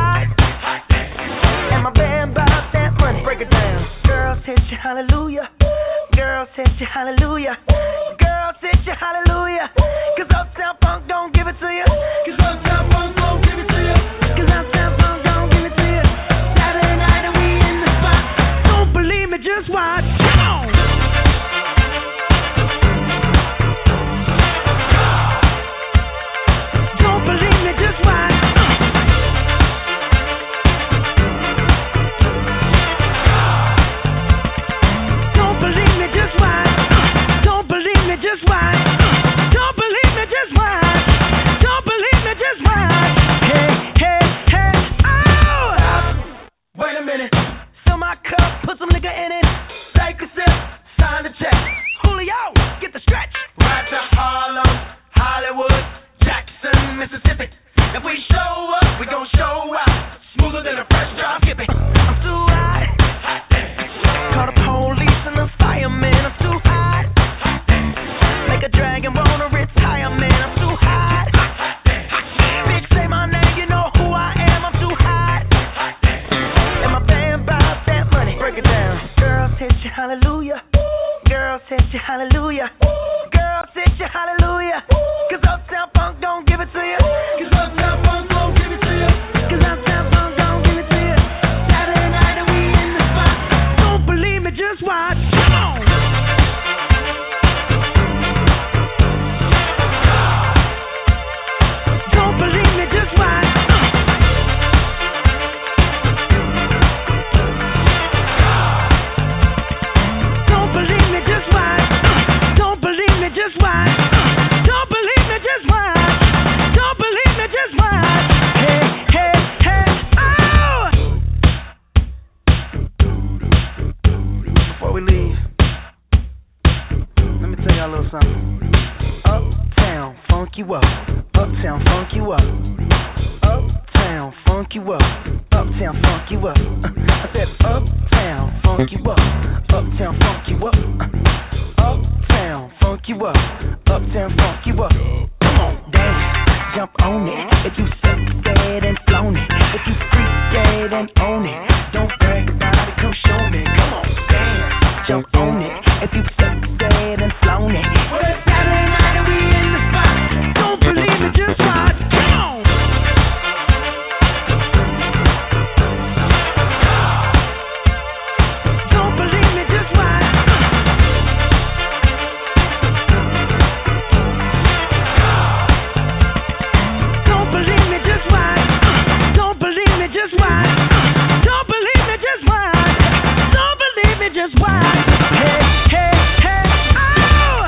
then own it. Don't brag about it, come show me. Come on, dance, jump on it. If you suck dead and flown it. Well, it's Saturday night and we in the spot. Don't believe it, just watch. Come on. Don't believe me, just watch. Don't believe me, just watch. Don't believe me, just watch. Don't believe me, just watch. Don't believe me, just watch. Hey, hey, hey, oh!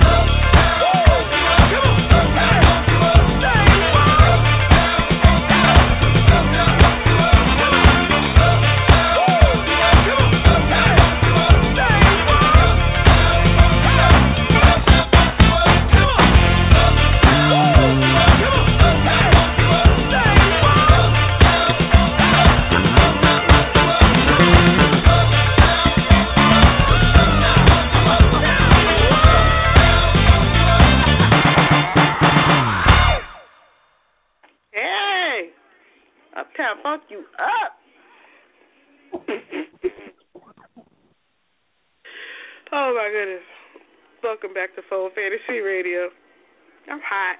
Hey, Uptown Funk you up. Oh my goodness. Welcome back to Phone Fantasy Radio. I'm hot.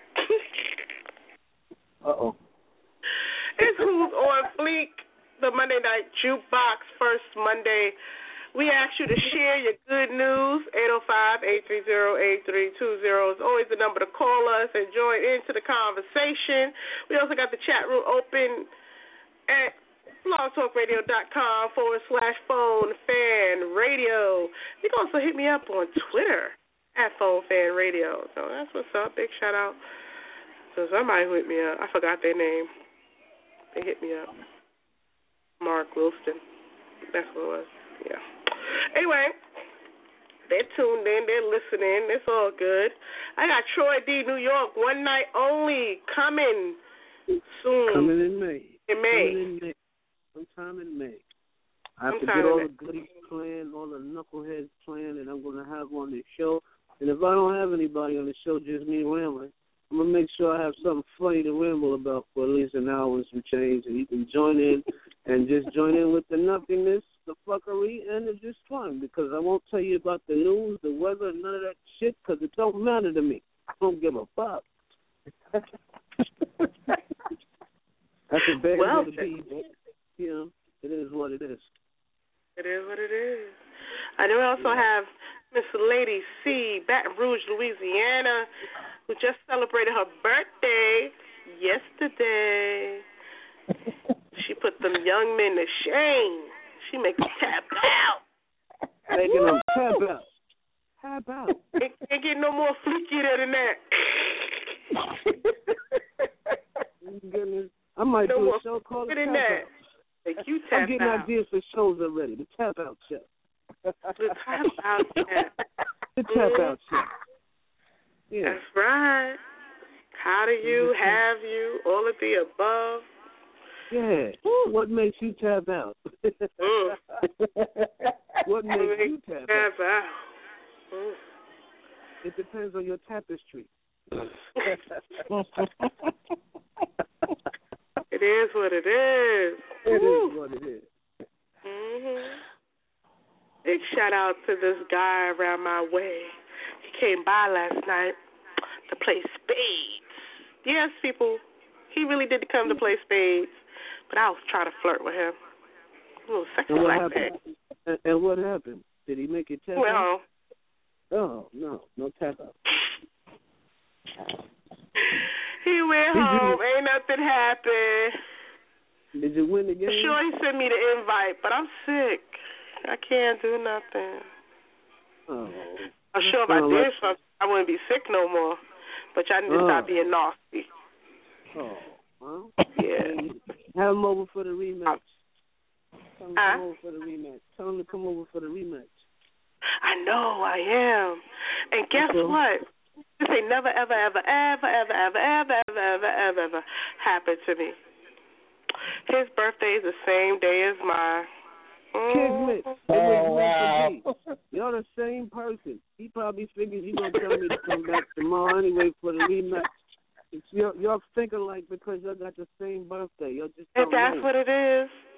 Uh-oh. It's Who's on Fleek, the Monday Night Jukebox, first Monday. We ask you to share your good news. eight oh five, eight three zero, eight three two zero is always the number to call us and join into the conversation. We also got the chat room open at blogtalkradio.com forward slash phone fan radio. You can also hit me up on Twitter at phone fan radio. So that's what's up. Big shout out to somebody who hit me up. I forgot their name. They hit me up. Mark Wilston. That's what it was. Yeah. Anyway, they're tuned in, they're listening, it's all good. I got Troy D, New York, one night only, coming soon. Coming in May. In May. Coming in May. Sometime in May. I have Sometime to get all in the goodies planned, all the knuckleheads planned, and I'm going to have on the show. And if I don't have anybody on the show, just me rambling, I'm going to make sure I have something funny to ramble about for at least an hour and some change, and you can join in and just join in with the nothingness, the fuckery, and it's just fun, because I won't tell you about the news, the weather, none of that shit, because it don't matter to me. I don't give a fuck. That's a bad well, way to be, but, you know, it is what it is. It is what it is. I do also have Miss Lady C, Baton Rouge, Louisiana, who just celebrated her birthday yesterday. She put them young men to shame. She makes them tap out. Making them tap out. Tap out. Ain't, ain't getting no more fleekier than that. Goodness. I might no do more a show called the than Tap that. Out. Make you tap I'm getting out. ideas for shows already. The Tap Out Show. The Tap Out Show. The Tap Out Show. Yeah. That's right. How do you, have you, all of the above. Yeah. What makes you tap out? mm. What makes you tap, tap out? out? Mm. It depends on your tapestry. It is what it is. It Woo. is what it is. Mm-hmm. Big shout out to this guy around my way. He came by last night to play spades. Yes, people, he really did come to play spades, but I was trying to flirt with him. A little sexy and what like happened? that. And, and what happened? Did he make it tap well, out? Oh, no, no tap out. He went Did home. you, Ain't nothing happened. Did you win the game? Sure, he sent me the invite, but I'm sick. I can't do nothing. Oh. I'm sure if I did like... something, I wouldn't be sick no more. But y'all need to oh. stop being nasty. Oh, well. Yeah. Have him over for the rematch. Tell him to huh? come over for the rematch. Tell him to come over for the rematch. I know, I am. And guess okay. what? This ain't never, ever, ever, ever, ever, ever, ever, ever, ever, ever, ever happened to me. His birthday is the same day as mine. Kismet. Mm. Oh, wow. You're the same person. He probably figures you're going to tell me to come back tomorrow anyway for the rematch. It's, you're, you're thinking like because y'all got the same birthday. You're just And that's know. what it is.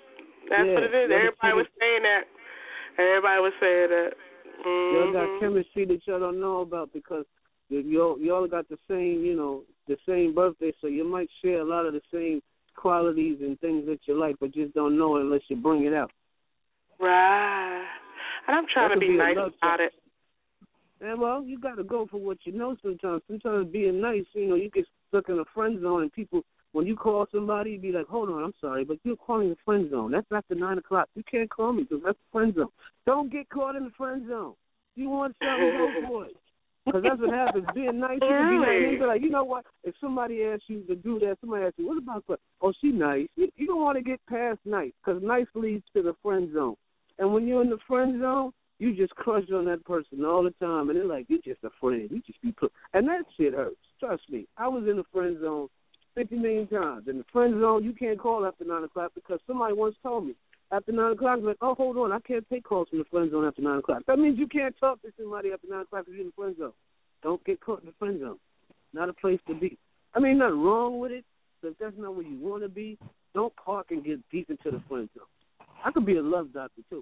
That's yeah, what it is. Everybody was saying that. Everybody was saying that. Mm-hmm. Y'all got chemistry that y'all don't know about because y'all y'all got the same, you know, the same birthday, so you might share a lot of the same qualities and things that you like, but just don't know it unless you bring it out. Right. And I'm trying That to be be nice about it. And well, you got to go for what you know sometimes. Sometimes being nice, you know, you get stuck in a friend zone and people, when you call somebody, you be like, hold on, I'm sorry, but you're calling the friend zone. That's after nine o'clock. You can't call me because that's the friend zone. Don't get caught in the friend zone. You want something, go for it. Because that's what happens. Being nice, you can be nice. You be like, you know what? If somebody asks you to do that, somebody asks you, what about that? Oh, she nice. You, you don't want to get past nice because nice leads to the friend zone. And when you're in the friend zone, you just crush on that person all the time. And they're like, you're just a friend. You just be put. And that shit hurts. Trust me. I was in the friend zone fifty million times. In the friend zone, you can't call after nine o'clock because somebody once told me, after nine o'clock, I'm like, oh, hold on, I can't take calls from the friend zone after nine o'clock. That means you can't talk to somebody after nine o'clock because you're in the friend zone. Don't get caught in the friend zone. Not a place to be. I mean, nothing wrong with it, but if that's not where you want to be, don't park and get deep into the friend zone. I could be a love doctor, too.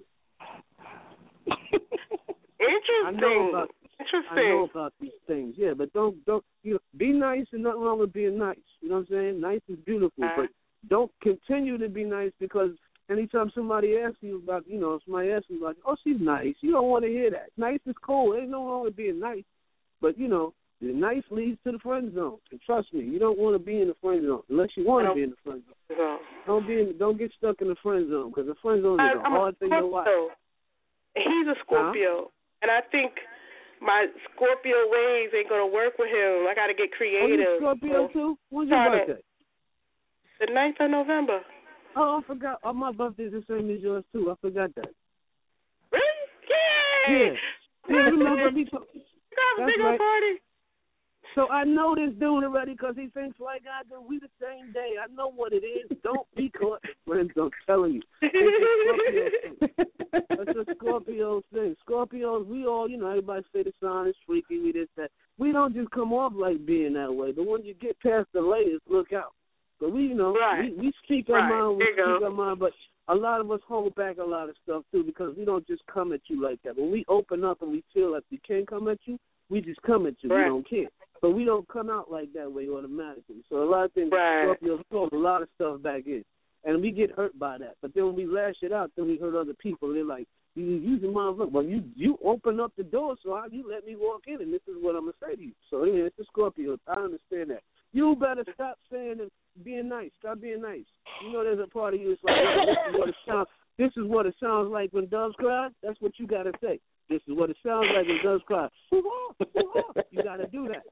Interesting. I know about, Interesting. I know about these things, yeah, but don't, don't, you know, be nice and nothing wrong with being nice. You know what I'm saying? Nice is beautiful, uh-huh. but don't continue to be nice because anytime somebody asks you about, you know, somebody asks you about, oh, she's nice, you don't want to hear that. Nice is cool. Ain't no wrong with being nice. But, you know, the nice leads to the friend zone. And trust me, you don't want to be in the friend zone unless you want to be in the friend zone. No. Don't be in, don't get stuck in the friend zone because the friend zone is I, a I'm hard a thing to watch. He's a Scorpio, huh? And I think my Scorpio ways ain't going to work with him. I got to get creative. Oh, you Scorpio so, too? When's your birthday? The ninth of November. Oh, I forgot. Oh, my birthday's the same as yours, too. I forgot that. Really? Yay! Yeah. Yeah, remember me talk- That's a big right. party. So I know this dude already because he thinks like I do. We the same day. I know what it is. Don't be caught, friends. I'm telling you. It's a Scorpio thing. It's a Scorpio thing. Scorpios, we all, you know, everybody say the sign is freaky, we this, that. We don't just come off like being that way. But when you get past the layers, look out. But we, you know, right. we, we speak our right. mind, we there speak our mind, but a lot of us hold back a lot of stuff, too, because we don't just come at you like that. When we open up and we feel like we can come at you, we just come at you. Right. We don't care. But we don't come out like that way automatically. So a lot of things, right. Scorpios hold a lot of stuff back in. And we get hurt by that. But then when we lash it out, then we hurt other people. They're like, you using my look. Well, you you open up the door, so I, you let me walk in, and this is what I'm going to say to you. So, yeah, it's the Scorpios. I understand that. You better stop saying and being nice. Stop being nice. You know there's a part of you that's like, oh, this is what it sounds This is what it sounds like when doves cry. That's what you got to say. This is what it sounds like when doves cry. You got to do that.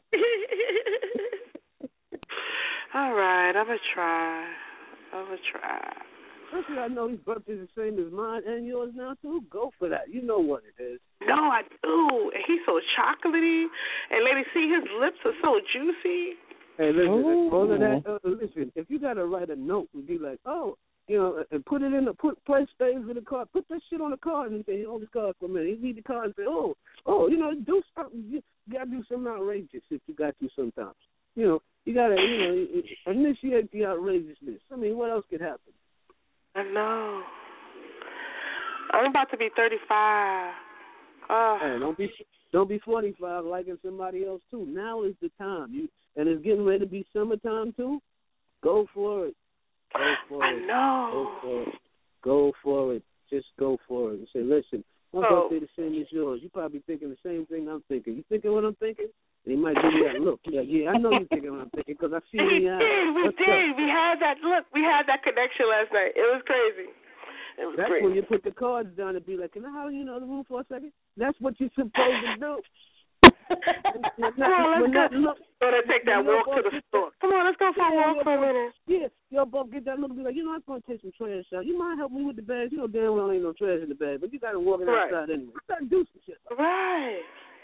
All right, I'm going to try. I'm going to try. Especially I know his birthday's the same as mine and yours now, too. Go for that. You know what it is. No, I do. And he's so chocolatey. And, lady, see, his lips are so juicy. Hey, listen, Ooh. all of that, uh, listen, if you got to write a note and be like, oh, you know, and put it in the, put, place things in the card, put that shit on the card and say, hold this card for a minute. You read the card and say, oh, oh, you know, do something. You got to do something outrageous if you got to sometimes. You know, you got to, you know, initiate the outrageousness. I mean, what else could happen? I know. I'm about to be thirty-five. Oh. Hey, don't be don't be forty-five liking somebody else too. Now is the time. You and it's getting ready to be summertime too. Go for it. Go for I it. know. Go for it. Go for it. Just go for it. And say, listen, my oh. birthday the same as yours. You probably thinking the same thing I'm thinking. You thinking what I'm thinking? And he might give you that look. Yeah, yeah, I know you're thinking what I'm thinking because I see it in your eyes. We What's did. up? We had that look. We had that connection last night. It was crazy. It was That's crazy. when you put the cards down and be like, can I have you in the other room for a second? That's what you're supposed to do. Come on, let's go. We're going to take that walk to the store. Come on, let's go for a walk for a minute. Yeah, y'all both get that look and be like, you know, I'm going to take some trash out. You mind helping me with the bags? You know damn well ain't no trash in the bag, but you got to walk it right. outside anyway. You got to do some shit. Right.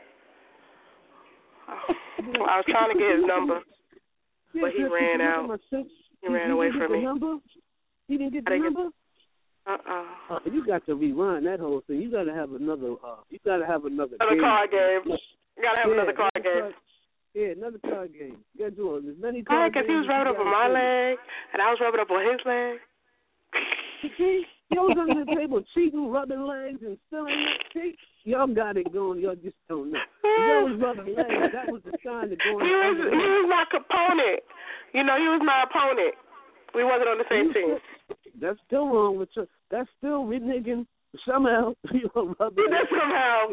Oh, I was trying to get his number, yeah, but he ran out. He ran away from me. Number? He didn't get the number? Uh-uh. Uh, you got to rewind that whole thing. You got to have another, uh, you got to have another Another game. card game. You got to have yeah, another card game. Card, yeah, another card game. You got to do as many card games. Because he was rubbing up on my leg, and I was rubbing up on his leg. See? Y'all was under the table cheating, rubbing legs, and stealing that cheek. Y'all got it going. Y'all just don't know. Y'all was rubbing legs. That was the sign to go. He was, he was my opponent. You know, he was my opponent. We wasn't on the same team. That's still wrong with you. That's still reneging somehow. You're rubbing legs. Somehow.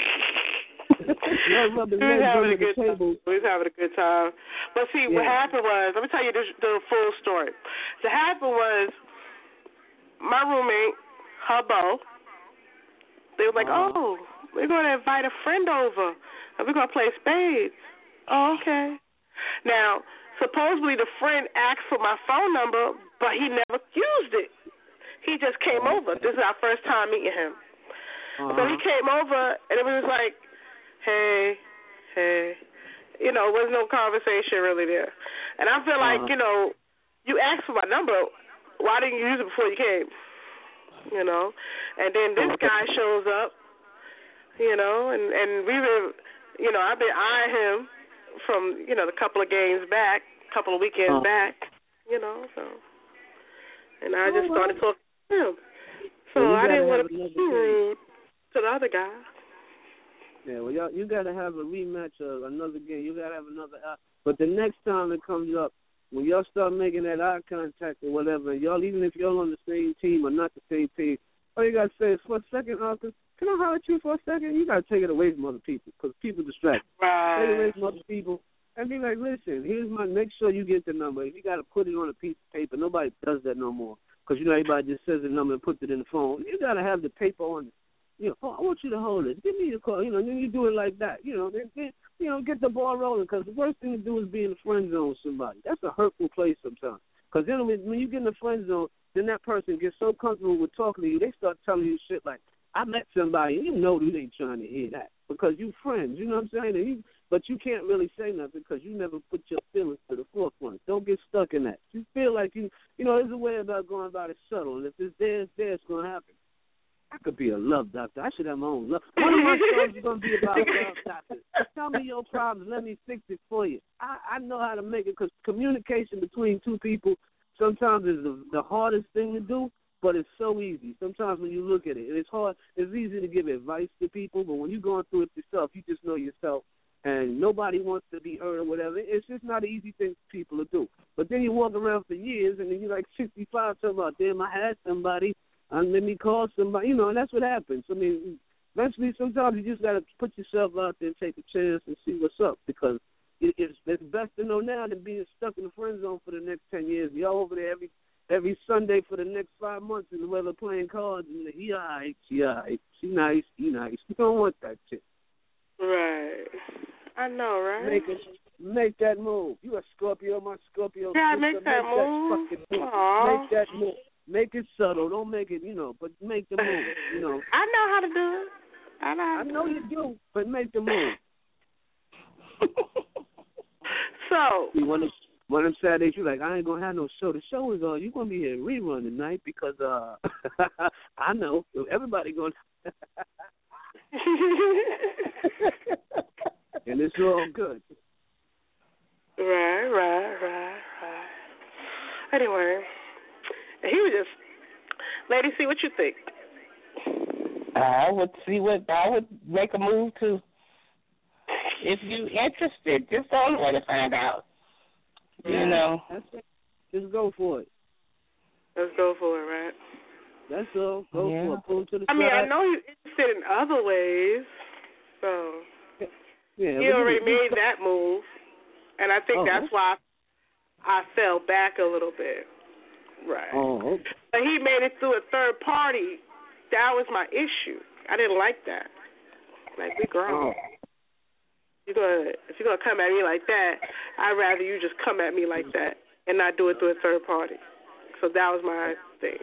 Y'all rubbing we was legs having under a good the table. time. We was having a good time. But see, Yeah. what happened was, let me tell you the, the full story. What happened was, my roommate, her beau, they were like, Uh-huh. oh, we're going to invite a friend over, and we're going to play spades. Oh, okay. Now, supposedly the friend asked for my phone number, but he never used it. He just came over. This is our first time meeting him. Uh-huh. So he came over, and it was like, hey, hey. You know, there was no conversation really there. And I feel like, Uh-huh. you know, you asked for my number. Why didn't you use it before you came? You know? And then this guy shows up, you know, and, and we were, you know, I've been eyeing him from, you know, the couple of games back, couple of weekends Uh-huh. back, you know, so. And I just Oh, started well. talking to him. So Well, you I gotta didn't want have to be another too thing. rude to the other guy. Yeah, well, y'all, you got to have a rematch of another game. You got to have another eye. But the next time it comes up, when y'all start making that eye contact or whatever, y'all, even if y'all on the same team or not the same team, all you got to say is, for a second, Uncle, can I holler at you for a second? You got to take it away from other people because people distract. Right. Take it away from other people. And be like, listen, here's my, make sure you get the number. If you got to put it on a piece of paper, nobody does that no more. Because, you know, everybody just says the number and puts it in the phone. You got to have the paper on it. You know, oh, I want you to hold it. Give me your call. You know, then you do it like that. You know, then, then you know, get the ball rolling. Because the worst thing to do is be in the friend zone with somebody. That's a hurtful place sometimes. Because then when, when you get in the friend zone, then that person gets so comfortable with talking to you, they start telling you shit like, I met somebody, and you know you ain't trying to hear that because you friends. You know what I'm saying? And you, but you can't really say nothing because you never put your feelings to the forefront. Don't get stuck in that. You feel like you, you know, there's a way about going about it subtle. And if it's there, it's there, it's going to happen. I could be a love doctor. I should have my own love. One of my shows is going to be about love doctors. Tell me your problems. Let me fix it for you. I, I know how to make it because communication between two people sometimes is the, the hardest thing to do, but it's so easy. Sometimes when you look at it, and it's hard, it's easy to give advice to people, but when you're going through it yourself, you just know yourself, and nobody wants to be hurt or whatever. It's just not an easy thing for people to do. But then you walk around for years, and then you're like sixty-five, talking about, damn, I had somebody. And let me call somebody, you know, and that's what happens. I mean, eventually, sometimes you just got to put yourself out there and take a chance and see what's up because it, it's, it's best to know now than being stuck in the friend zone for the next ten years. Y'all over there every every Sunday for the next five months in the weather playing cards and he all right, she all right, she nice, he nice. You don't want that shit. Right. I know, right? Make it, make that move. You a Scorpio, my Scorpio. Yeah, sister. make that make move. That fucking move. Aww. Make that move. Make it subtle. Don't make it, you know, but make the move, you know. I know how to do it. I know how I to know do you do, but make the move. So. See, one of, one of them Saturdays, you're like, I ain't going to have no show. The show is on. You're going to be here rerun tonight because uh, I know. Everybody going to. And it's all good. Right, right, right, right. Anyway. He was just, Lady C, what you think? I would see what I would make a move to. If you interested, just don't know where to find out. Yeah, you know, that's it. Just go for it. Let's go for it, right? That's all. Go yeah. for it. Pull to the I side. mean, I know you're interested in other ways, so yeah, he already made that move, and I think oh, that's why I fell back a little bit. Right. Oh, okay. But he made it through a third party. That was my issue. I didn't like that. Like, we grown. Oh. You're gonna, if you're going to come at me like that, I'd rather you just come at me like that and not do it through a third party. So that was my thing.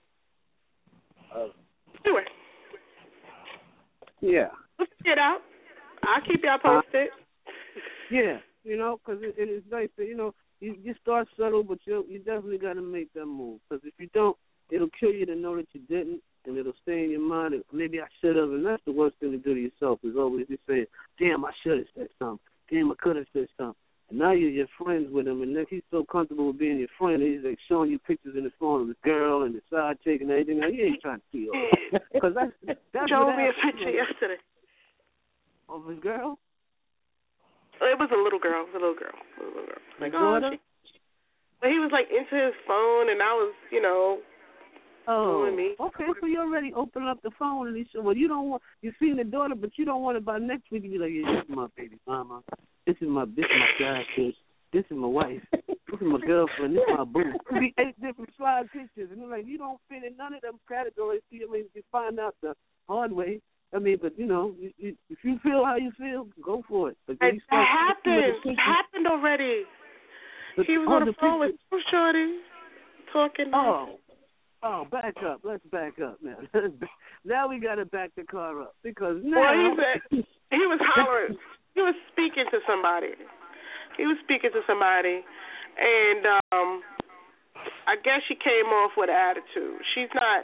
Anyway. Yeah. Let's get out. I'll keep y'all posted. Uh, yeah, you know, because it, it is nice that, you know, You, you start subtle, but you you definitely got to make that move. Because if you don't, it'll kill you to know that you didn't, and it'll stay in your mind. And maybe I should have, and that's the worst thing to do to yourself is always just saying, damn, I should have said something. Damn, I could have said something. And now you're, you're friends with him, and then he's so comfortable with being your friend, he's like showing you pictures in the phone of the girl and the side chick and everything. Now, you ain't trying to see all that. Because that's, that's showed what me a happens. picture yesterday. Of his girl? It was a little girl. It was a little girl. It was a little girl. Like, oh, daughter? she, but he was like into his phone, and I was, you know, Oh, doing me. okay. So you already opened up the phone, and he said, "Well, you don't want you seen the daughter, but you don't want it by next week." And you're like, "Yeah, this is my baby mama. This is my this is my guy. This this is my wife. This is my girlfriend. This is my boo." It could be eight different slide pictures, and you're like, "You don't fit in none of them categories." I mean, you find out the hard way. I mean, but you know, you, you, if you feel how you feel, go for it. But It happened. It happened already. But he was on on the, the phone picture- with Shorty, talking. Oh. Oh, back up. Let's back up now. Now we got to back the car up because now Well, he said he was hollering. He was speaking to somebody. He was speaking to somebody, and um, I guess she came off with an attitude. She's not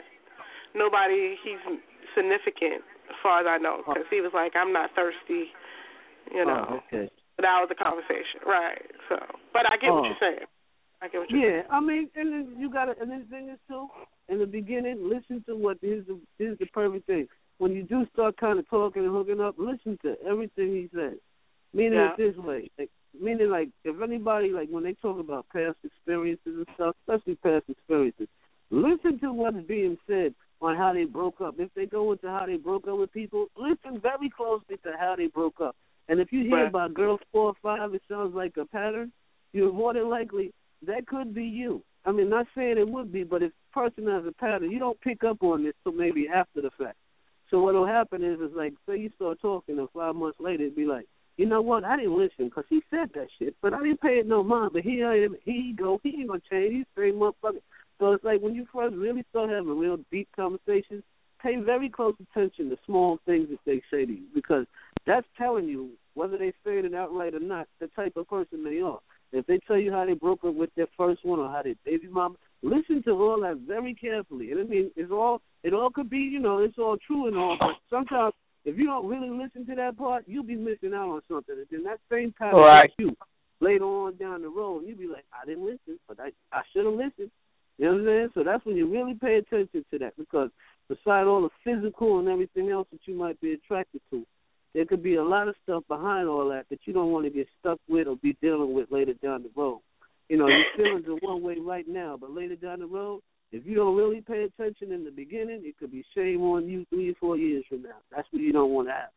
nobody. He's significant as far as I know, because he was like, "I'm not thirsty," you know. Oh, okay. But that was the conversation, right? So, but I get Oh. what you're saying. I get what you're Yeah, saying. I mean, and then you got to, and then the thing is too, in the beginning, listen to what, here's the, here's the perfect thing. When you do start kind of talking and hooking up, listen to everything he says. Meaning Yeah. it this way. Like, meaning like, if anybody, like when they talk about past experiences and stuff, especially past experiences, listen to what's being said on how they broke up. If they go into how they broke up with people, listen very closely to how they broke up. And if you hear Right. about girls four or five, it sounds like a pattern, you're more than likely, that could be you. I mean, not saying it would be, but if a person has a pattern, you don't pick up on this until maybe after the fact. So what will happen is, is like, say you start talking, and five months later, it'd be like, you know what, I didn't listen because he said that shit, but I didn't pay it no mind. But here I am, here you go, he ain't going to change, he's the same motherfucker. So it's like when you first really start having real deep conversations, pay very close attention to small things that they say to you, because that's telling you, whether they say it outright or not, the type of person they are. If they tell you how they broke up with their first one or how they baby mama, listen to all that very carefully. And I mean, it's all it all could be, you know, it's all true and all, but sometimes if you don't really listen to that part, you'll be missing out on something. And then that same pattern Right. you later on down the road, you'll be like, I didn't listen, but I, I should have listened. You know what I'm saying? So that's when you really pay attention to that, because beside all the physical and everything else that you might be attracted to, there could be a lot of stuff behind all that that you don't want to get stuck with or be dealing with later down the road. You know, your feelings are one way right now, but later down the road, if you don't really pay attention in the beginning, it could be shame on you three or four years from now. That's what you don't want to have.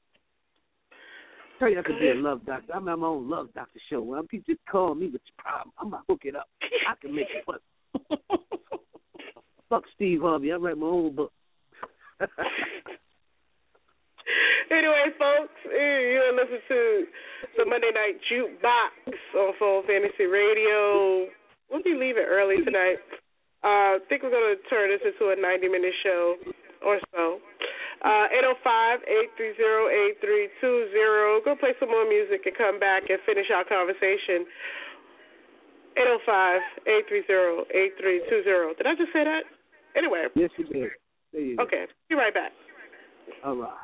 Tell you I could be a love doctor. I'm at my own love doctor show. Well, people just call me with your problem. I'm going to hook it up. I can make it work. Fuck Steve Harvey. I write my own book. Anyway, folks, you're listening to the Monday Night Jukebox on Phone Fantasy Radio. We'll be leaving early tonight. I uh, think we're going to turn this into a ninety-minute show or so. Uh, eight oh five, eight three zero, eight three two zero. Go play some more music and come back and finish our conversation. eight oh five, eight three zero, eight three two zero. Did I just say that? Anyway. Yes, you did. There you go. Okay. Be right back. All right.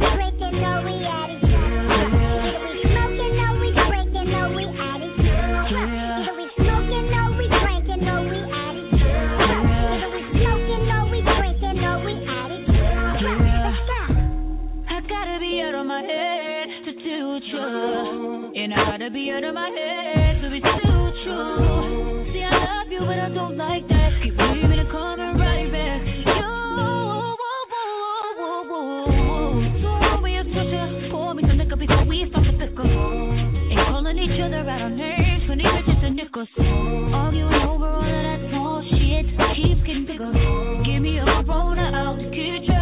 Yeah. And I gotta be out of my head to be too true. See, I love you, but I don't like that. Keep leaving and coming right back. You, whoa, whoa, whoa, whoa. So hold me a toucher, pour me some liquor before we start to pick up. Ain't calling each other out on names when these bitches are nickels. Arguing over all of that small shit keeps getting bigger. Give me a Corona out the kitchen.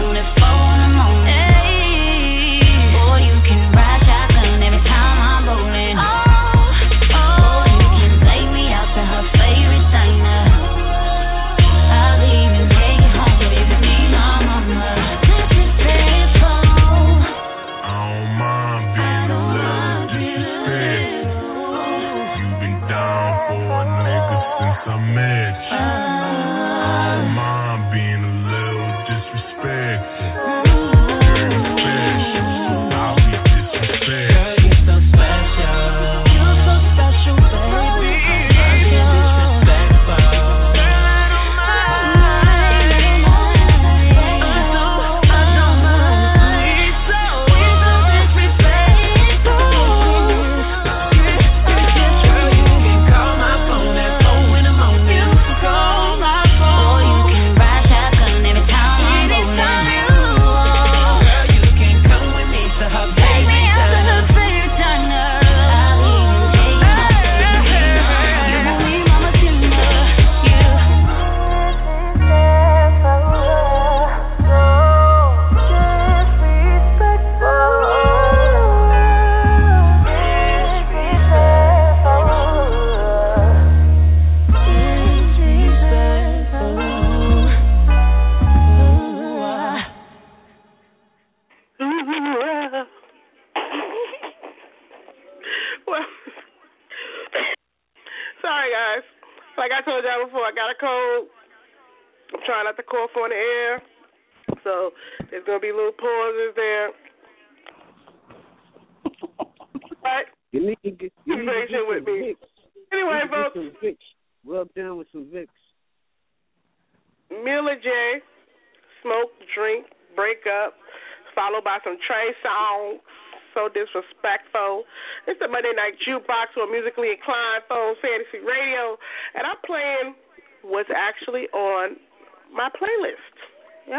Phone in the morning. Boy, you can ride shotgun every time I'm rolling. some edge. Don't mind being a little disrespectful. Girl, you special, so I'll be disrespectful. Girl, you so special. You're so special, baby. I get disrespectful. Girl, I don't mind. I don't, I don't mind. Please, so you're so disrespectful. Girl, you can call my phone at four in the morning. You can call my phone. Or you can ride shotgun every time I'm rolling. Girl, you can come with me to her baby dinner. Favorite diner. I'll even take my baby. You won't leave mama tender. Well, sorry guys. Like I told y'all before, I got a cold. I'm trying not to cough on the air, so there's gonna be little pauses there. But You need to get, you need to get patient with some me. Vicks. Anyway, You need to get folks, some Vicks. Rub down with some Vicks. Mila J, smoke, drink, break up, followed by some Trey songs. So disrespectful. It's the Monday Night Jukebox on Musically Inclined Phone Fantasy Radio, and I'm playing what's actually on my playlist. Yeah.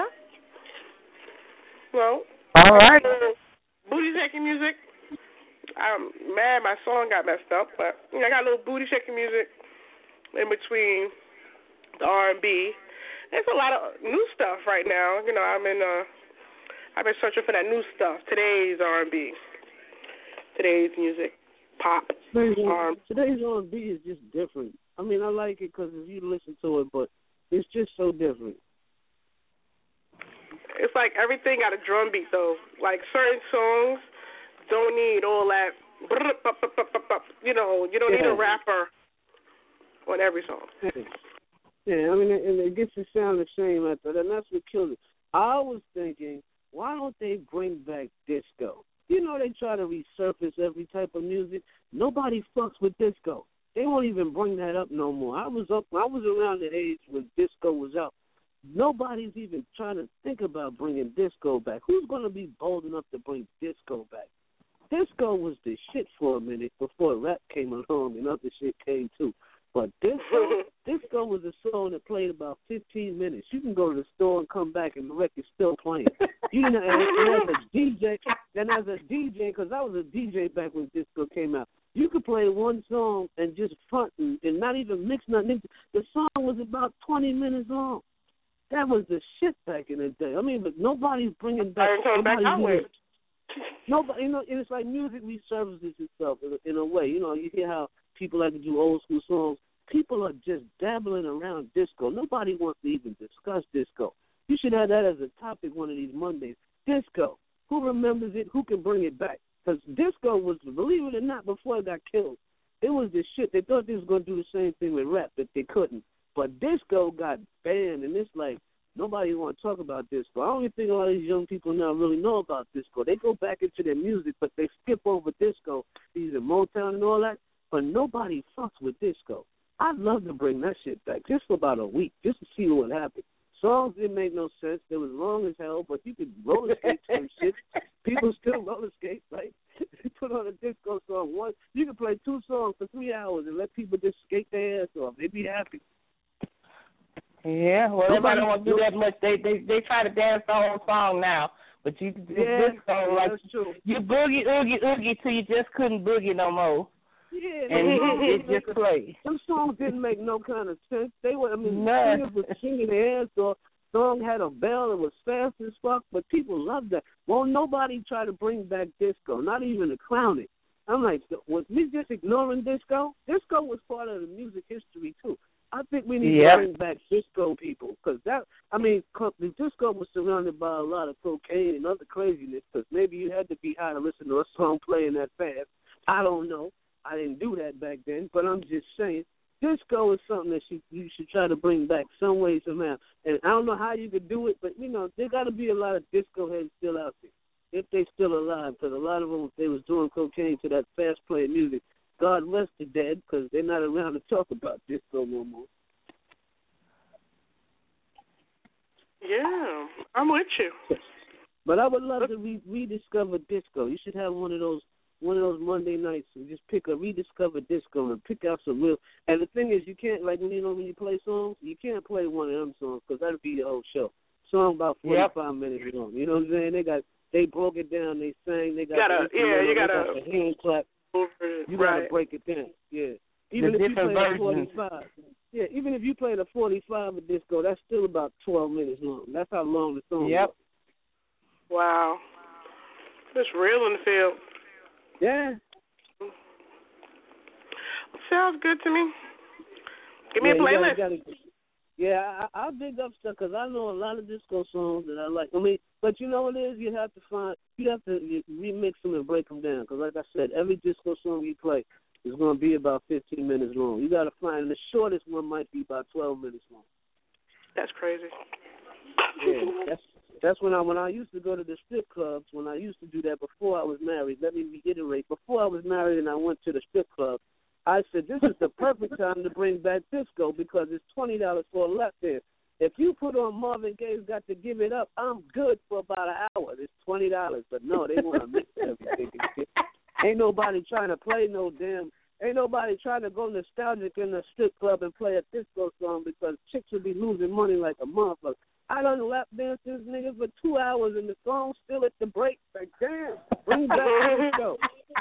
Well. All right. Booty shaking music. I'm mad my song got messed up, but you know, I got a little booty shaking music in between the R and B. There's a lot of new stuff right now. You know, I'm in. Uh, I've been searching for that new stuff. Today's R and B. Today's music, pop. Today's R and B. today's R and B is just different. I mean, I like it because if you listen to it, but it's just so different. It's like everything got a drum beat, though. Like certain songs don't need all that, you know, you don't need a rapper on every song. Yeah, I mean, and it gets to sound the same after that, and that's what kills it. I was thinking, why don't they bring back disco? You know, they try to resurface every type of music. Nobody fucks with disco. They won't even bring that up no more. I was up, I was around the age when disco was out. Nobody's even trying to think about bringing disco back. Who's going to be bold enough to bring disco back? Disco was the shit for a minute before rap came along and other shit came too. But disco, disco was a song that played about fifteen minutes. You can go to the store and come back and the record's still playing. You know, and, and as a D J, and as a D J, because I was a D J back when disco came out, you could play one song and just front and, and not even mix nothing. The song was about twenty minutes long. That was the shit back in the day. I mean, but nobody's bringing back. Nobody's Nobody, you know, it's like music resurfaces itself in a, in a way. You know, you hear how people like to do old school songs. People are just dabbling around disco. Nobody wants to even discuss disco. You should have that as a topic one of these Mondays. Disco. Who remembers it? Who can bring it back? Because disco was, believe it or not, before it got killed, it was the shit. They thought they was going to do the same thing with rap, but they couldn't. But disco got banned, and it's like, nobody want to talk about disco. I don't even think a lot of these young people now really know about disco. They go back into their music, but they skip over disco. These are Motown and all that, but nobody fucks with disco. I'd love to bring that shit back just for about a week, just to see what happened. Songs didn't make no sense. They was long as hell, but you could roller skate some shit. People still roller skate, right? You put on a disco song once. You can play two songs for three hours and let people just skate their ass off. They'd be happy. Yeah, well, everybody don't want to do that much. They they they try to dance the whole song now, but you yeah, this song like that's true. you boogie oogie oogie till you just couldn't boogie no more. Yeah, and it, it just played. Some songs didn't make no kind of sense. They were, I mean, no. singers were singing their ass off. Song had a bell. It was fast as fuck, but people loved that. Won't nobody try to bring back disco? Not even to clown it. I'm like, was we just ignoring disco? Disco was part of the music history too. I think we need yep. to bring back disco people because that, I mean, the disco was surrounded by a lot of cocaine and other craziness because maybe you had to be high to listen to a song playing that fast. I don't know. I didn't do that back then, but I'm just saying. disco is something that you, you should try to bring back some way, somehow. And I don't know how you could do it, but, you know, there got to be a lot of disco heads still out there, if they still alive, because a lot of them, they was doing cocaine to that fast-playing music. God rest the dead, because they're not around to talk about disco no more. Yeah, I'm with you. But I would love to re- rediscover disco. You should have one of those one of those Monday nights and just pick a rediscover disco and pick out some real. And the thing is, you can't, like, when you know when you play songs, you can't play one of them songs because that'll be your whole show. Song about forty-five yep. minutes long. You know what I'm saying? They got they broke it down. They sang. They got gotta, the yeah, you gotta got the hand clap. You gotta right. break it down. Yeah. Even the if you play versions. a forty-five. Yeah. Even if you play a forty-five of disco, that's still about twelve minutes long. That's how long the song. Yep. is. Wow. It's real in the field. Yeah. Sounds good to me. Give me yeah, a playlist. Gotta, gotta, yeah, I, I'll dig up stuff because I know a lot of disco songs that I like. I mean, but you know what it is? You have to find, you have to you remix them and break them down because, like I said, every disco song you play is going to be about fifteen minutes long. You got to find the shortest one might be about twelve minutes long. That's crazy. Yeah, that's that's when I when I used to go to the strip clubs. When I used to do that before I was married. Let me reiterate: before I was married and I went to the strip club, I said this is the perfect time to bring back disco because it's twenty dollars for a lap dance. If you put on Marvin Gaye's "Got to Give It Up," I'm good for about an hour. It's twenty dollars, but no, they want to mix everything. Ain't nobody trying to play no damn. Ain't nobody trying to go nostalgic in the strip club and play a disco song because chicks will be losing money like a motherfucker. I done lap dance this nigga for two hours and the song still at the break. Like, damn, bring back disco.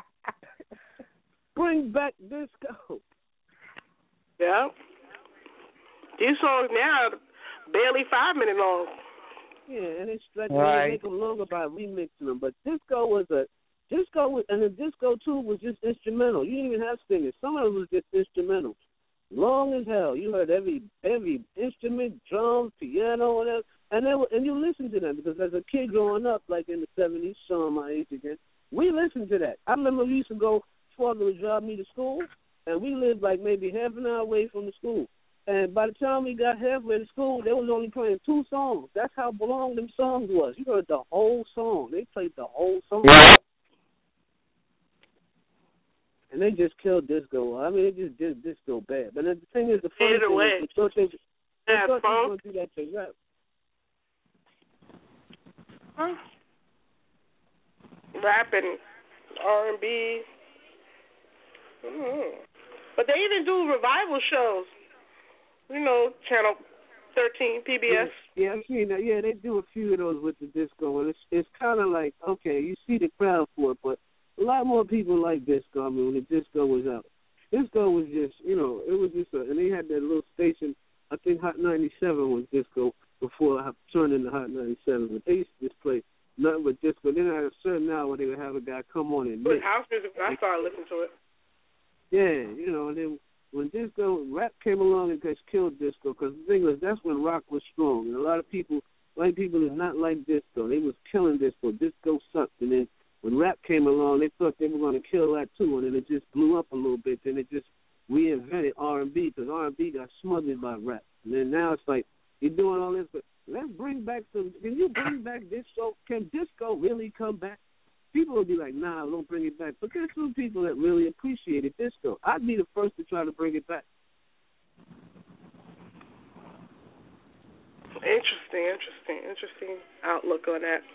Bring back disco. Yeah. These songs now are barely five minutes long. Yeah, and it's like right. they make them longer by remixing them. But disco was a disco, was, and the disco too was just instrumental. You didn't even have singers. Some of it was just instrumental. Long as hell. You heard every every instrument, drums, piano, whatever, and then and you listen to them because as a kid growing up, like in the seventies, showing my age again, we listened to that. I remember we used to go. Father would drive me to school, and we lived like maybe half an hour away from the school. And by the time we got halfway to school, they was only playing two songs. That's how long them songs was. You heard the whole song. They played the whole song. Yeah. And they just killed disco. I mean, they just did disco bad. But the thing is, the funny Either thing way. is, they thought they, they Yeah, thought they were funk. going to do that to rap. Huh? Rap and R and B. Mm-hmm. But they even do revival shows. You know, Channel thirteen, P B S. Yeah, I've seen that. Yeah, they do a few of those with the disco, and it's it's kind of like, okay, you see the crowd for it, but a lot more people like disco. I mean, when the disco was out, disco was just, you know, it was just, a, and they had that little station. I think Hot ninety-seven was disco before I turned into Hot ninety-seven, but they used to just play nothing but disco. Then at a certain hour, they would have a guy come on and It was mix. house music when I started listening to it. Yeah, you know, and then when disco, rap came along and just killed disco, because the thing was, that's when rock was strong. And a lot of people, white people did not like disco. They was killing disco. Disco sucked. And then when rap came along, they thought they were going to kill that too, and then it just blew up a little bit. Then it just reinvented R and B, because R and B got smothered by rap. And then now it's like, you're doing all this, but let's bring back some, can you bring back disco? Can disco really come back? People will be like, nah, don't bring it back. But there's some people that really appreciated disco. I'd be the first to try to bring it back. Interesting, interesting, interesting outlook on that.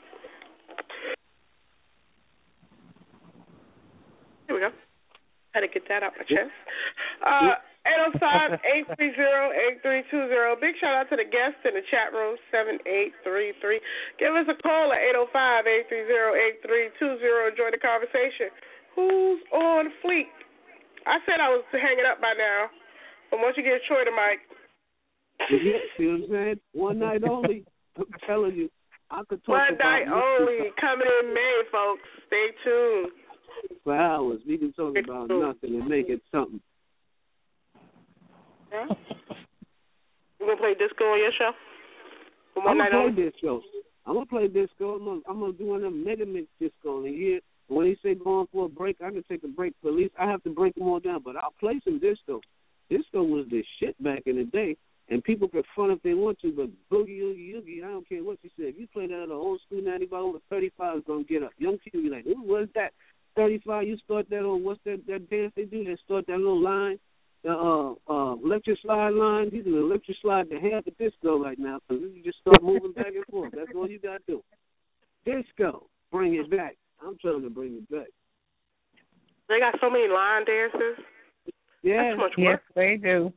Here we go. Had to get that out my chest. Uh, eight oh five, eight three zero, eight three two zero. Big shout out to the guests in the chat room, seven eight three three. Give us a call at eight oh five, eight three zero, eight three two zero. Join the conversation. Who's on fleek? I said I was hanging up by now, but once you get Troy the mic. Yeah, see what I'm saying? One night only. I'm telling you. I could talk One about night only. Coming in May, folks. Stay tuned. For hours. We can talk about nothing and make it something. Yeah. You gonna play disco on your show? For one I'm night gonna only? play disco. I'm gonna play disco. I'm gonna, I'm gonna do one of them mega mix disco in here. When they say going for a break, I can take a break. But at least I have to break them all down. But I'll play some disco. disco was the shit back in the day, and people could front if they want to, but boogie, oogie, oogie, I don't care what you say. If you play that at an old school night, anybody over thirty-five is going to get up. Young people be like, ooh, what's that? thirty-five, you start that on, what's that, that dance they do? They start that little line, the uh, uh, electric slide line. He's an electric slide to half the disco right now, so you just start moving back and forth. That's all you got to do. Disco, bring it back. I'm trying to bring it back. They got so many line dances. Yeah. That's much yes, work. they do.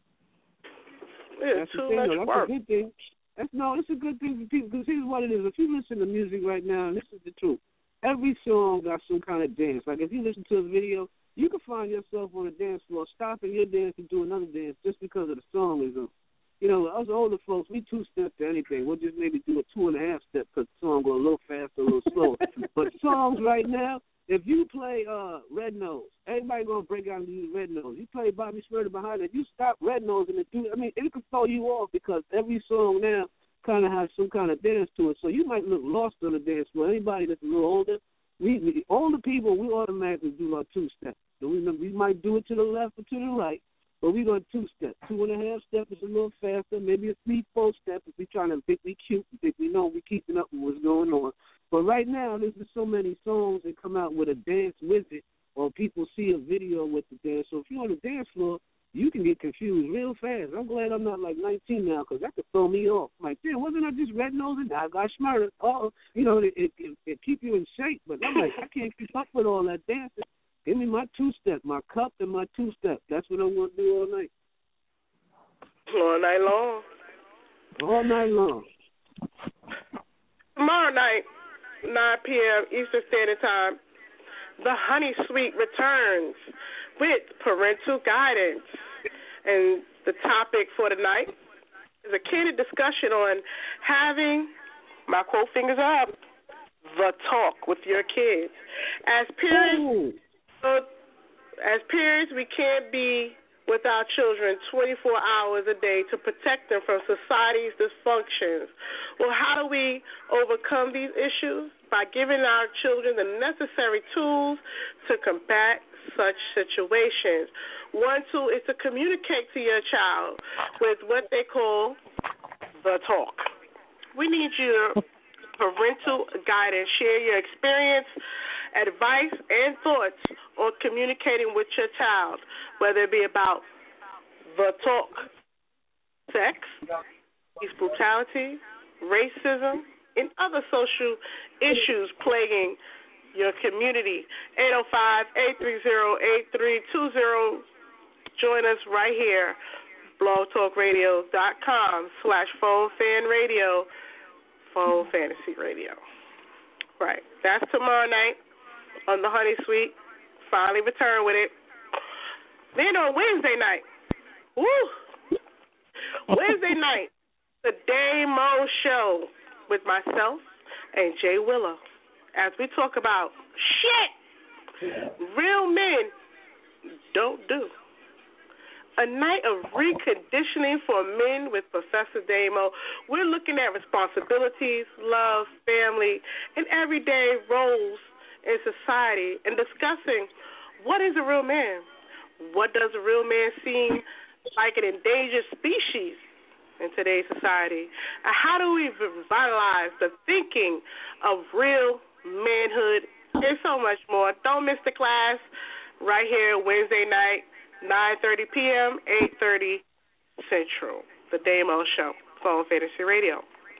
It's That's too the thing, much though. That's work. a good thing. That's, no, it's a good thing for people, because here's what it is. If you listen to music right now, and this is the truth, every song got some kind of dance. Like if you listen to a video, you can find yourself on a dance floor stopping your dance to do another dance just because of the song is on. You know, us older folks, we two-step to anything. We'll just maybe do a two-and-a-half step because the song go a little faster, a little slower. But songs right now, if you play uh, Red Nose, everybody going to break out and use Red Nose. You play Bobby Shmurda behind it, you stop Red Nose and it do, I mean, it can throw you off because every song now kind of has some kind of dance to it. So you might look lost on the dance floor. Anybody that's a little older, we, we older people, we automatically do our two-step. So we, we might do it to the left or to the right. But we're going to two-step. Two and a half step is a little faster, maybe a three-four step if we're trying to think we cute, think we know we're keeping up with what's going on. But right now, there's just so many songs that come out with a dance with it, or people see a video with the dance. So if you're on the dance floor, you can get confused real fast. I'm glad I'm not like nineteen now because that could throw me off. I'm like, damn, wasn't I just Red Nose and I got Shmurda? Oh, you know, it, it, it, it keep you in shape. But I'm like, I can't keep up with all that dancing. Give me my two-step, my cup and my two-step. That's what I'm going to do all night. All night long. All night long. Tomorrow night, nine p.m. Eastern Standard Time, the Honey Suite returns with parental guidance. And the topic for tonight is a candid discussion on having, my quote fingers up, the talk with your kids. As parents... Ooh. So, as parents, we can't be with our children twenty-four hours a day to protect them from society's dysfunctions. Well, how do we overcome these issues? By giving our children the necessary tools to combat such situations. One tool is to communicate to your child with what they call the talk. We need your parental guidance. Share your experience, advice, and thoughts on communicating with your child, whether it be about the talk, sex, police brutality, racism, and other social issues plaguing your community. eight oh five, eight three zero, eight three two zero. Join us right here, blogtalkradio.com slash phone fan radio, phone fantasy radio. Right. That's tomorrow night on the Honey Suite. Finally return with it. Then on Wednesday night, woo, Wednesday night, the Damo Show with myself and Jay Willow as we talk about shit real men don't do. A night of reconditioning for men with Professor Damo. We're looking at responsibilities, love, family, and everyday roles in society and discussing what is a real man? What does a real man seem like an endangered species in today's society? And how do we revitalize the thinking of real manhood and so much more? Don't miss the class right here Wednesday night, nine thirty p.m., eight thirty Central, the Damo Show, Phone Fantasy Radio.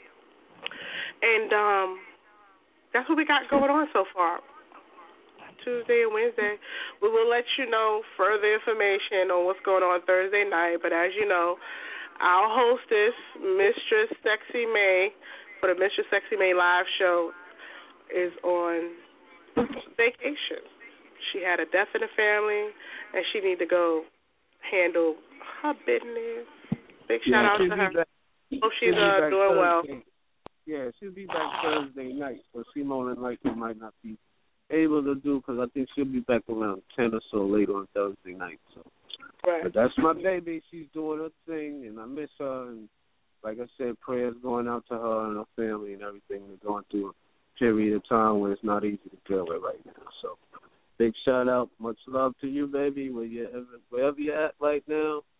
And um, that's what we got going on so far. Tuesday and Wednesday. We will let you know further information on what's going on Thursday night. But as you know, our hostess, Mistress Sexy May, for the Mistress Sexy May live show, is on vacation. She had a death in the family, and she need to go handle her business. Big shout yeah, out to her. Back, Hope she's uh, doing well. Yeah, she'll be back Thursday night, so Simone and Likely might not be able to do because I think she'll be back around ten or so later on Thursday night. So, right. But that's my baby. She's doing her thing, and I miss her. And like I said, prayers going out to her and her family and everything. They're going through a period of time where it's not easy to deal with right now. So, big shout out, much love to you, baby. Where you wherever you're at right now,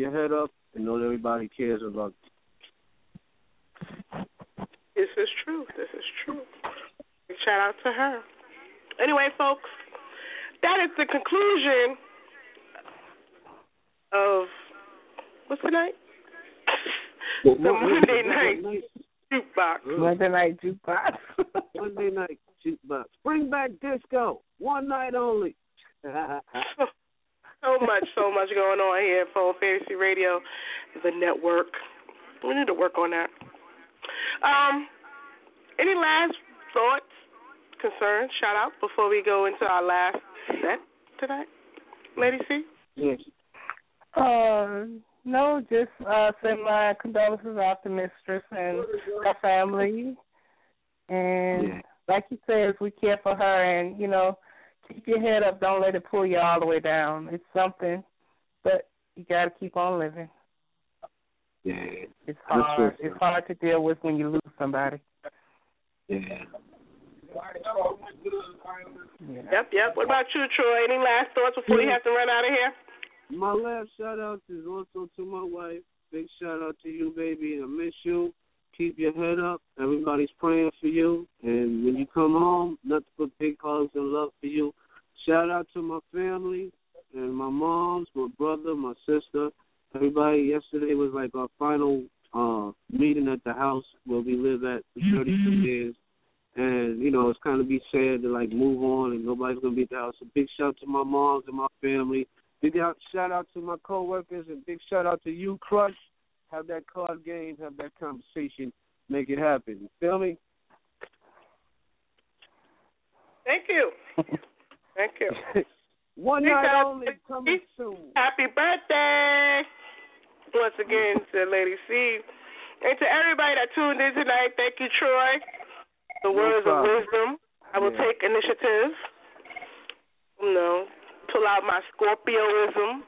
your head up and know that everybody cares about you. This is true. This is true. Shout out to her. Anyway, folks, that is the conclusion of, what's the night? The Monday night jukebox. Monday night jukebox. Monday night jukebox. Bring back disco. One night only. So much, so much going on here at Phone Fantasy Radio, the network. We need to work on that. Um, any last thoughts, concerns, shout out before we go into our last set tonight, Lady C? Yes. Uh, no, just uh, send my condolences out to Mistress and her family. And yeah. like you said, we care for her, and, you know, keep your head up. Don't let it pull you all the way down. It's something, but you got to keep on living. Yeah. It's hard. It's hard to deal with when you lose somebody. Yeah. yeah. Yep, yep. What about you, Troy? Any last thoughts before yeah. you have to run out of here? My last shout-out is also to my wife. Big shout-out to you, baby. I miss you. Keep your head up. Everybody's praying for you. And when you come home, nothing but big hugs and love for you. Shout-out to my family and my moms, my brother, my sister. Everybody, yesterday was like our final uh, meeting at the house where we live at for thirty-two years. And, you know, it's kind of be sad to, like, move on and nobody's going to be at the house. So big shout-out to my moms and my family. Big out, shout-out to my coworkers and big shout-out to you, Crush. Have that card game, have that conversation, make it happen. You feel me? Thank you. Thank you. One Big night only, coming soon. Happy birthday once again to Lady C. And to everybody that tuned in tonight, thank you, Troy. The No words problem. of wisdom. I will Yeah. take initiative. You know, pull out my Scorpioism.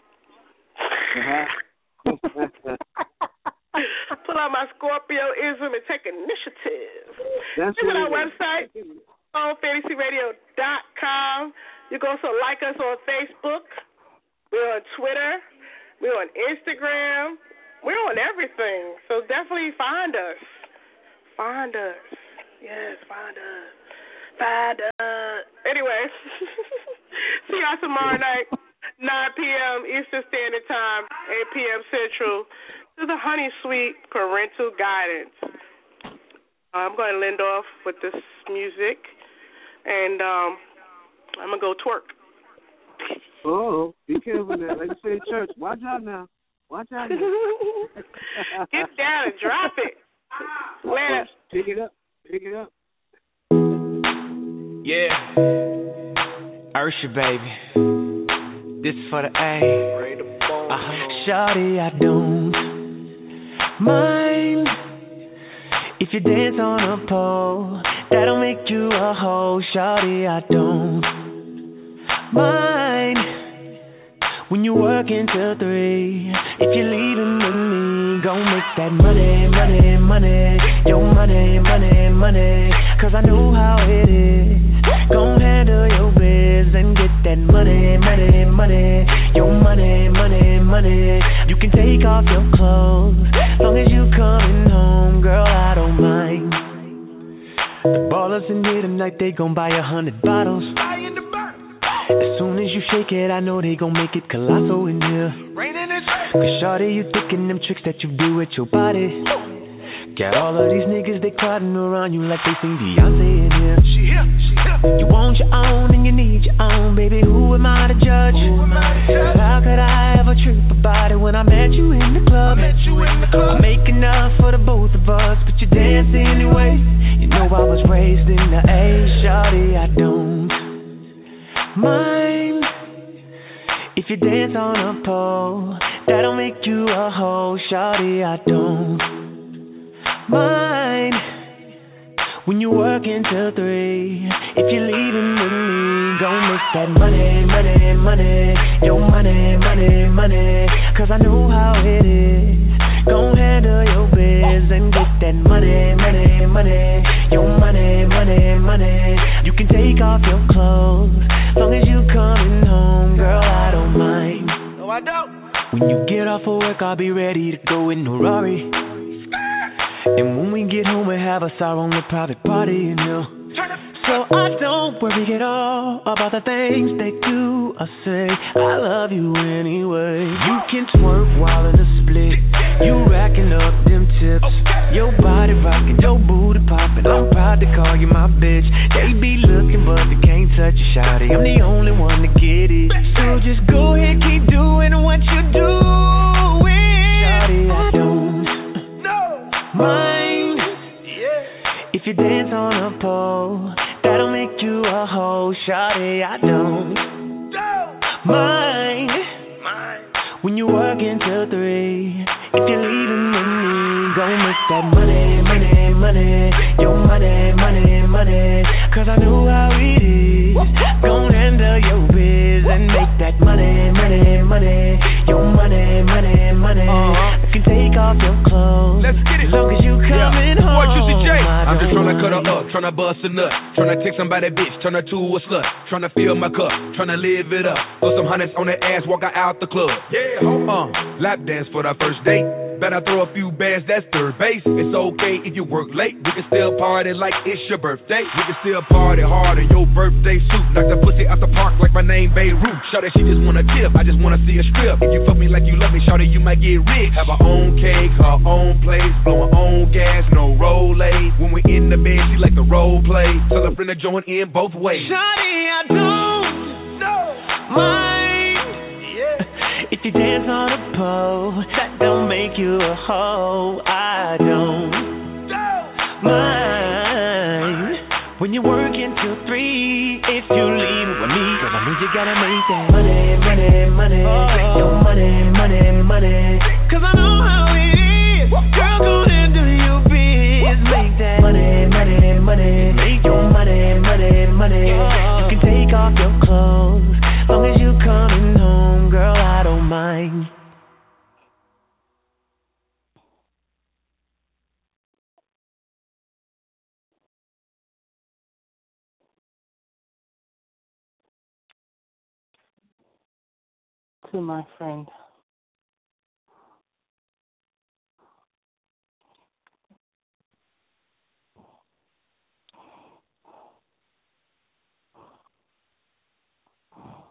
Uh-huh. Pull out my Scorpioism and take initiative. That's Visit what our it is. website, phone fantasy radio dot com. You can also like us on Facebook. We're on Twitter. We're on Instagram. We're on everything. So definitely find us. Find us. Yes, find us. Find us. Anyway, see y'all tomorrow night, nine p.m. Eastern Standard Time, eight p.m. Central, to the Honey Sweet Parental Guidance. I'm going to end off with this music, and um, I'm going to go twerk. Oh, be careful now. Like you say in church, watch out now. Watch out now. Get down and drop it. Later. Pick it up. Pick it up. Yeah. Ursha, baby. This is for the A. Uh-huh. Shawty, I don't mind if you dance on a pole. That'll make you a hoe. Shawty, I don't mind when you work until three. If you're leaving with me, gon' make that money, money, money. Yo, money, money, money. Cause I know how it is. Gon' handle your biz and get that money, money, money. Yo, money, money, money. You can take off your clothes, long as you coming home, girl, I don't mind. The ballers in here tonight, they gon' buy a hundred bottles. As soon as you shake it, I know they gon' make it colossal in here. Cause shawty, you thinking them tricks that you do with your body. Got all of these niggas, they crowding around you like they sing Beyonce in here. She here, she here. You want your own and you need your own, baby. Who am I to judge? How could I ever trip about it when I met you in the club? I met you in the club. I make enough for the both of us, but you dance anyway. You know I was raised in the A. Shawty, I don't mind if you dance on a pole. That'll make you a hoe. Shawty, I don't mind when you work until three. If you're leaving with me, gon' make that money, money, money. Yo, money, money, money. Cause I know how it is. Gon' handle your biz and get that money, money, money. Yo, money, money, money. You can take off your clothes, long as you coming home, girl, I don't mind. No, I don't. When you get off of work, I'll be ready to go in the Rari. And when we get home, we'll have us our own private party, you know. So I don't worry at all about the things they do or say. I love you anyway. You can twerk while in the split. You racking up them tips. Your body rocking, your booty popping. I'm proud to call you my bitch. They be looking but they can't touch you, shawty. I'm the only one to get it. So just go ahead, keep doing what you doing. Shawty, I don't mind if you dance on a pole. That'll make you a hoe, shawty. I don't mind when you work until three. If you're leaving with me, go make that money, money, money. Your money, money, money. Cause I know how it is. Gon' handle your biz and make that money, money, money. Your money, money, money. Uh-huh. You can take off your clothes. Let's get it. As long as you coming yeah. home. Boy, Juicy J. I'm just tryna cut her up, tryna bust a nut, tryna take somebody bitch, turn her to a slut, tryna fill my cup, tryna live it up. Throw some hundreds on her ass, walk her out the club. Yeah, uh, lap dance for the first date. Better throw a few bands, that's third base. It's okay if you work late. We can still party like it's your birthday. We can still party hard in your birthday suit. Knock the pussy out the park like my name Beirut. Shawty, she just wanna tip, I just wanna see a strip. If you fuck me like you love me, shawty, you might get rich. Have her own cake, her own place, blow her own gas, no Rolade. When we in the bed, she like the role play. Tell her friend to join in both ways. Shawty, I don't know mind if you dance on a pole. That don't make you a hoe. I don't mind when you're working till three. If you leave with me, cause I know you gotta make that money, money, money. Oh. Your money, money, money. Cause I know how it is. Girl, go and do your biz. Make that money, money, money. Make your money, money, money. Oh. You can take off your clothes. Long as you coming home, girl, I don't mind. To my friend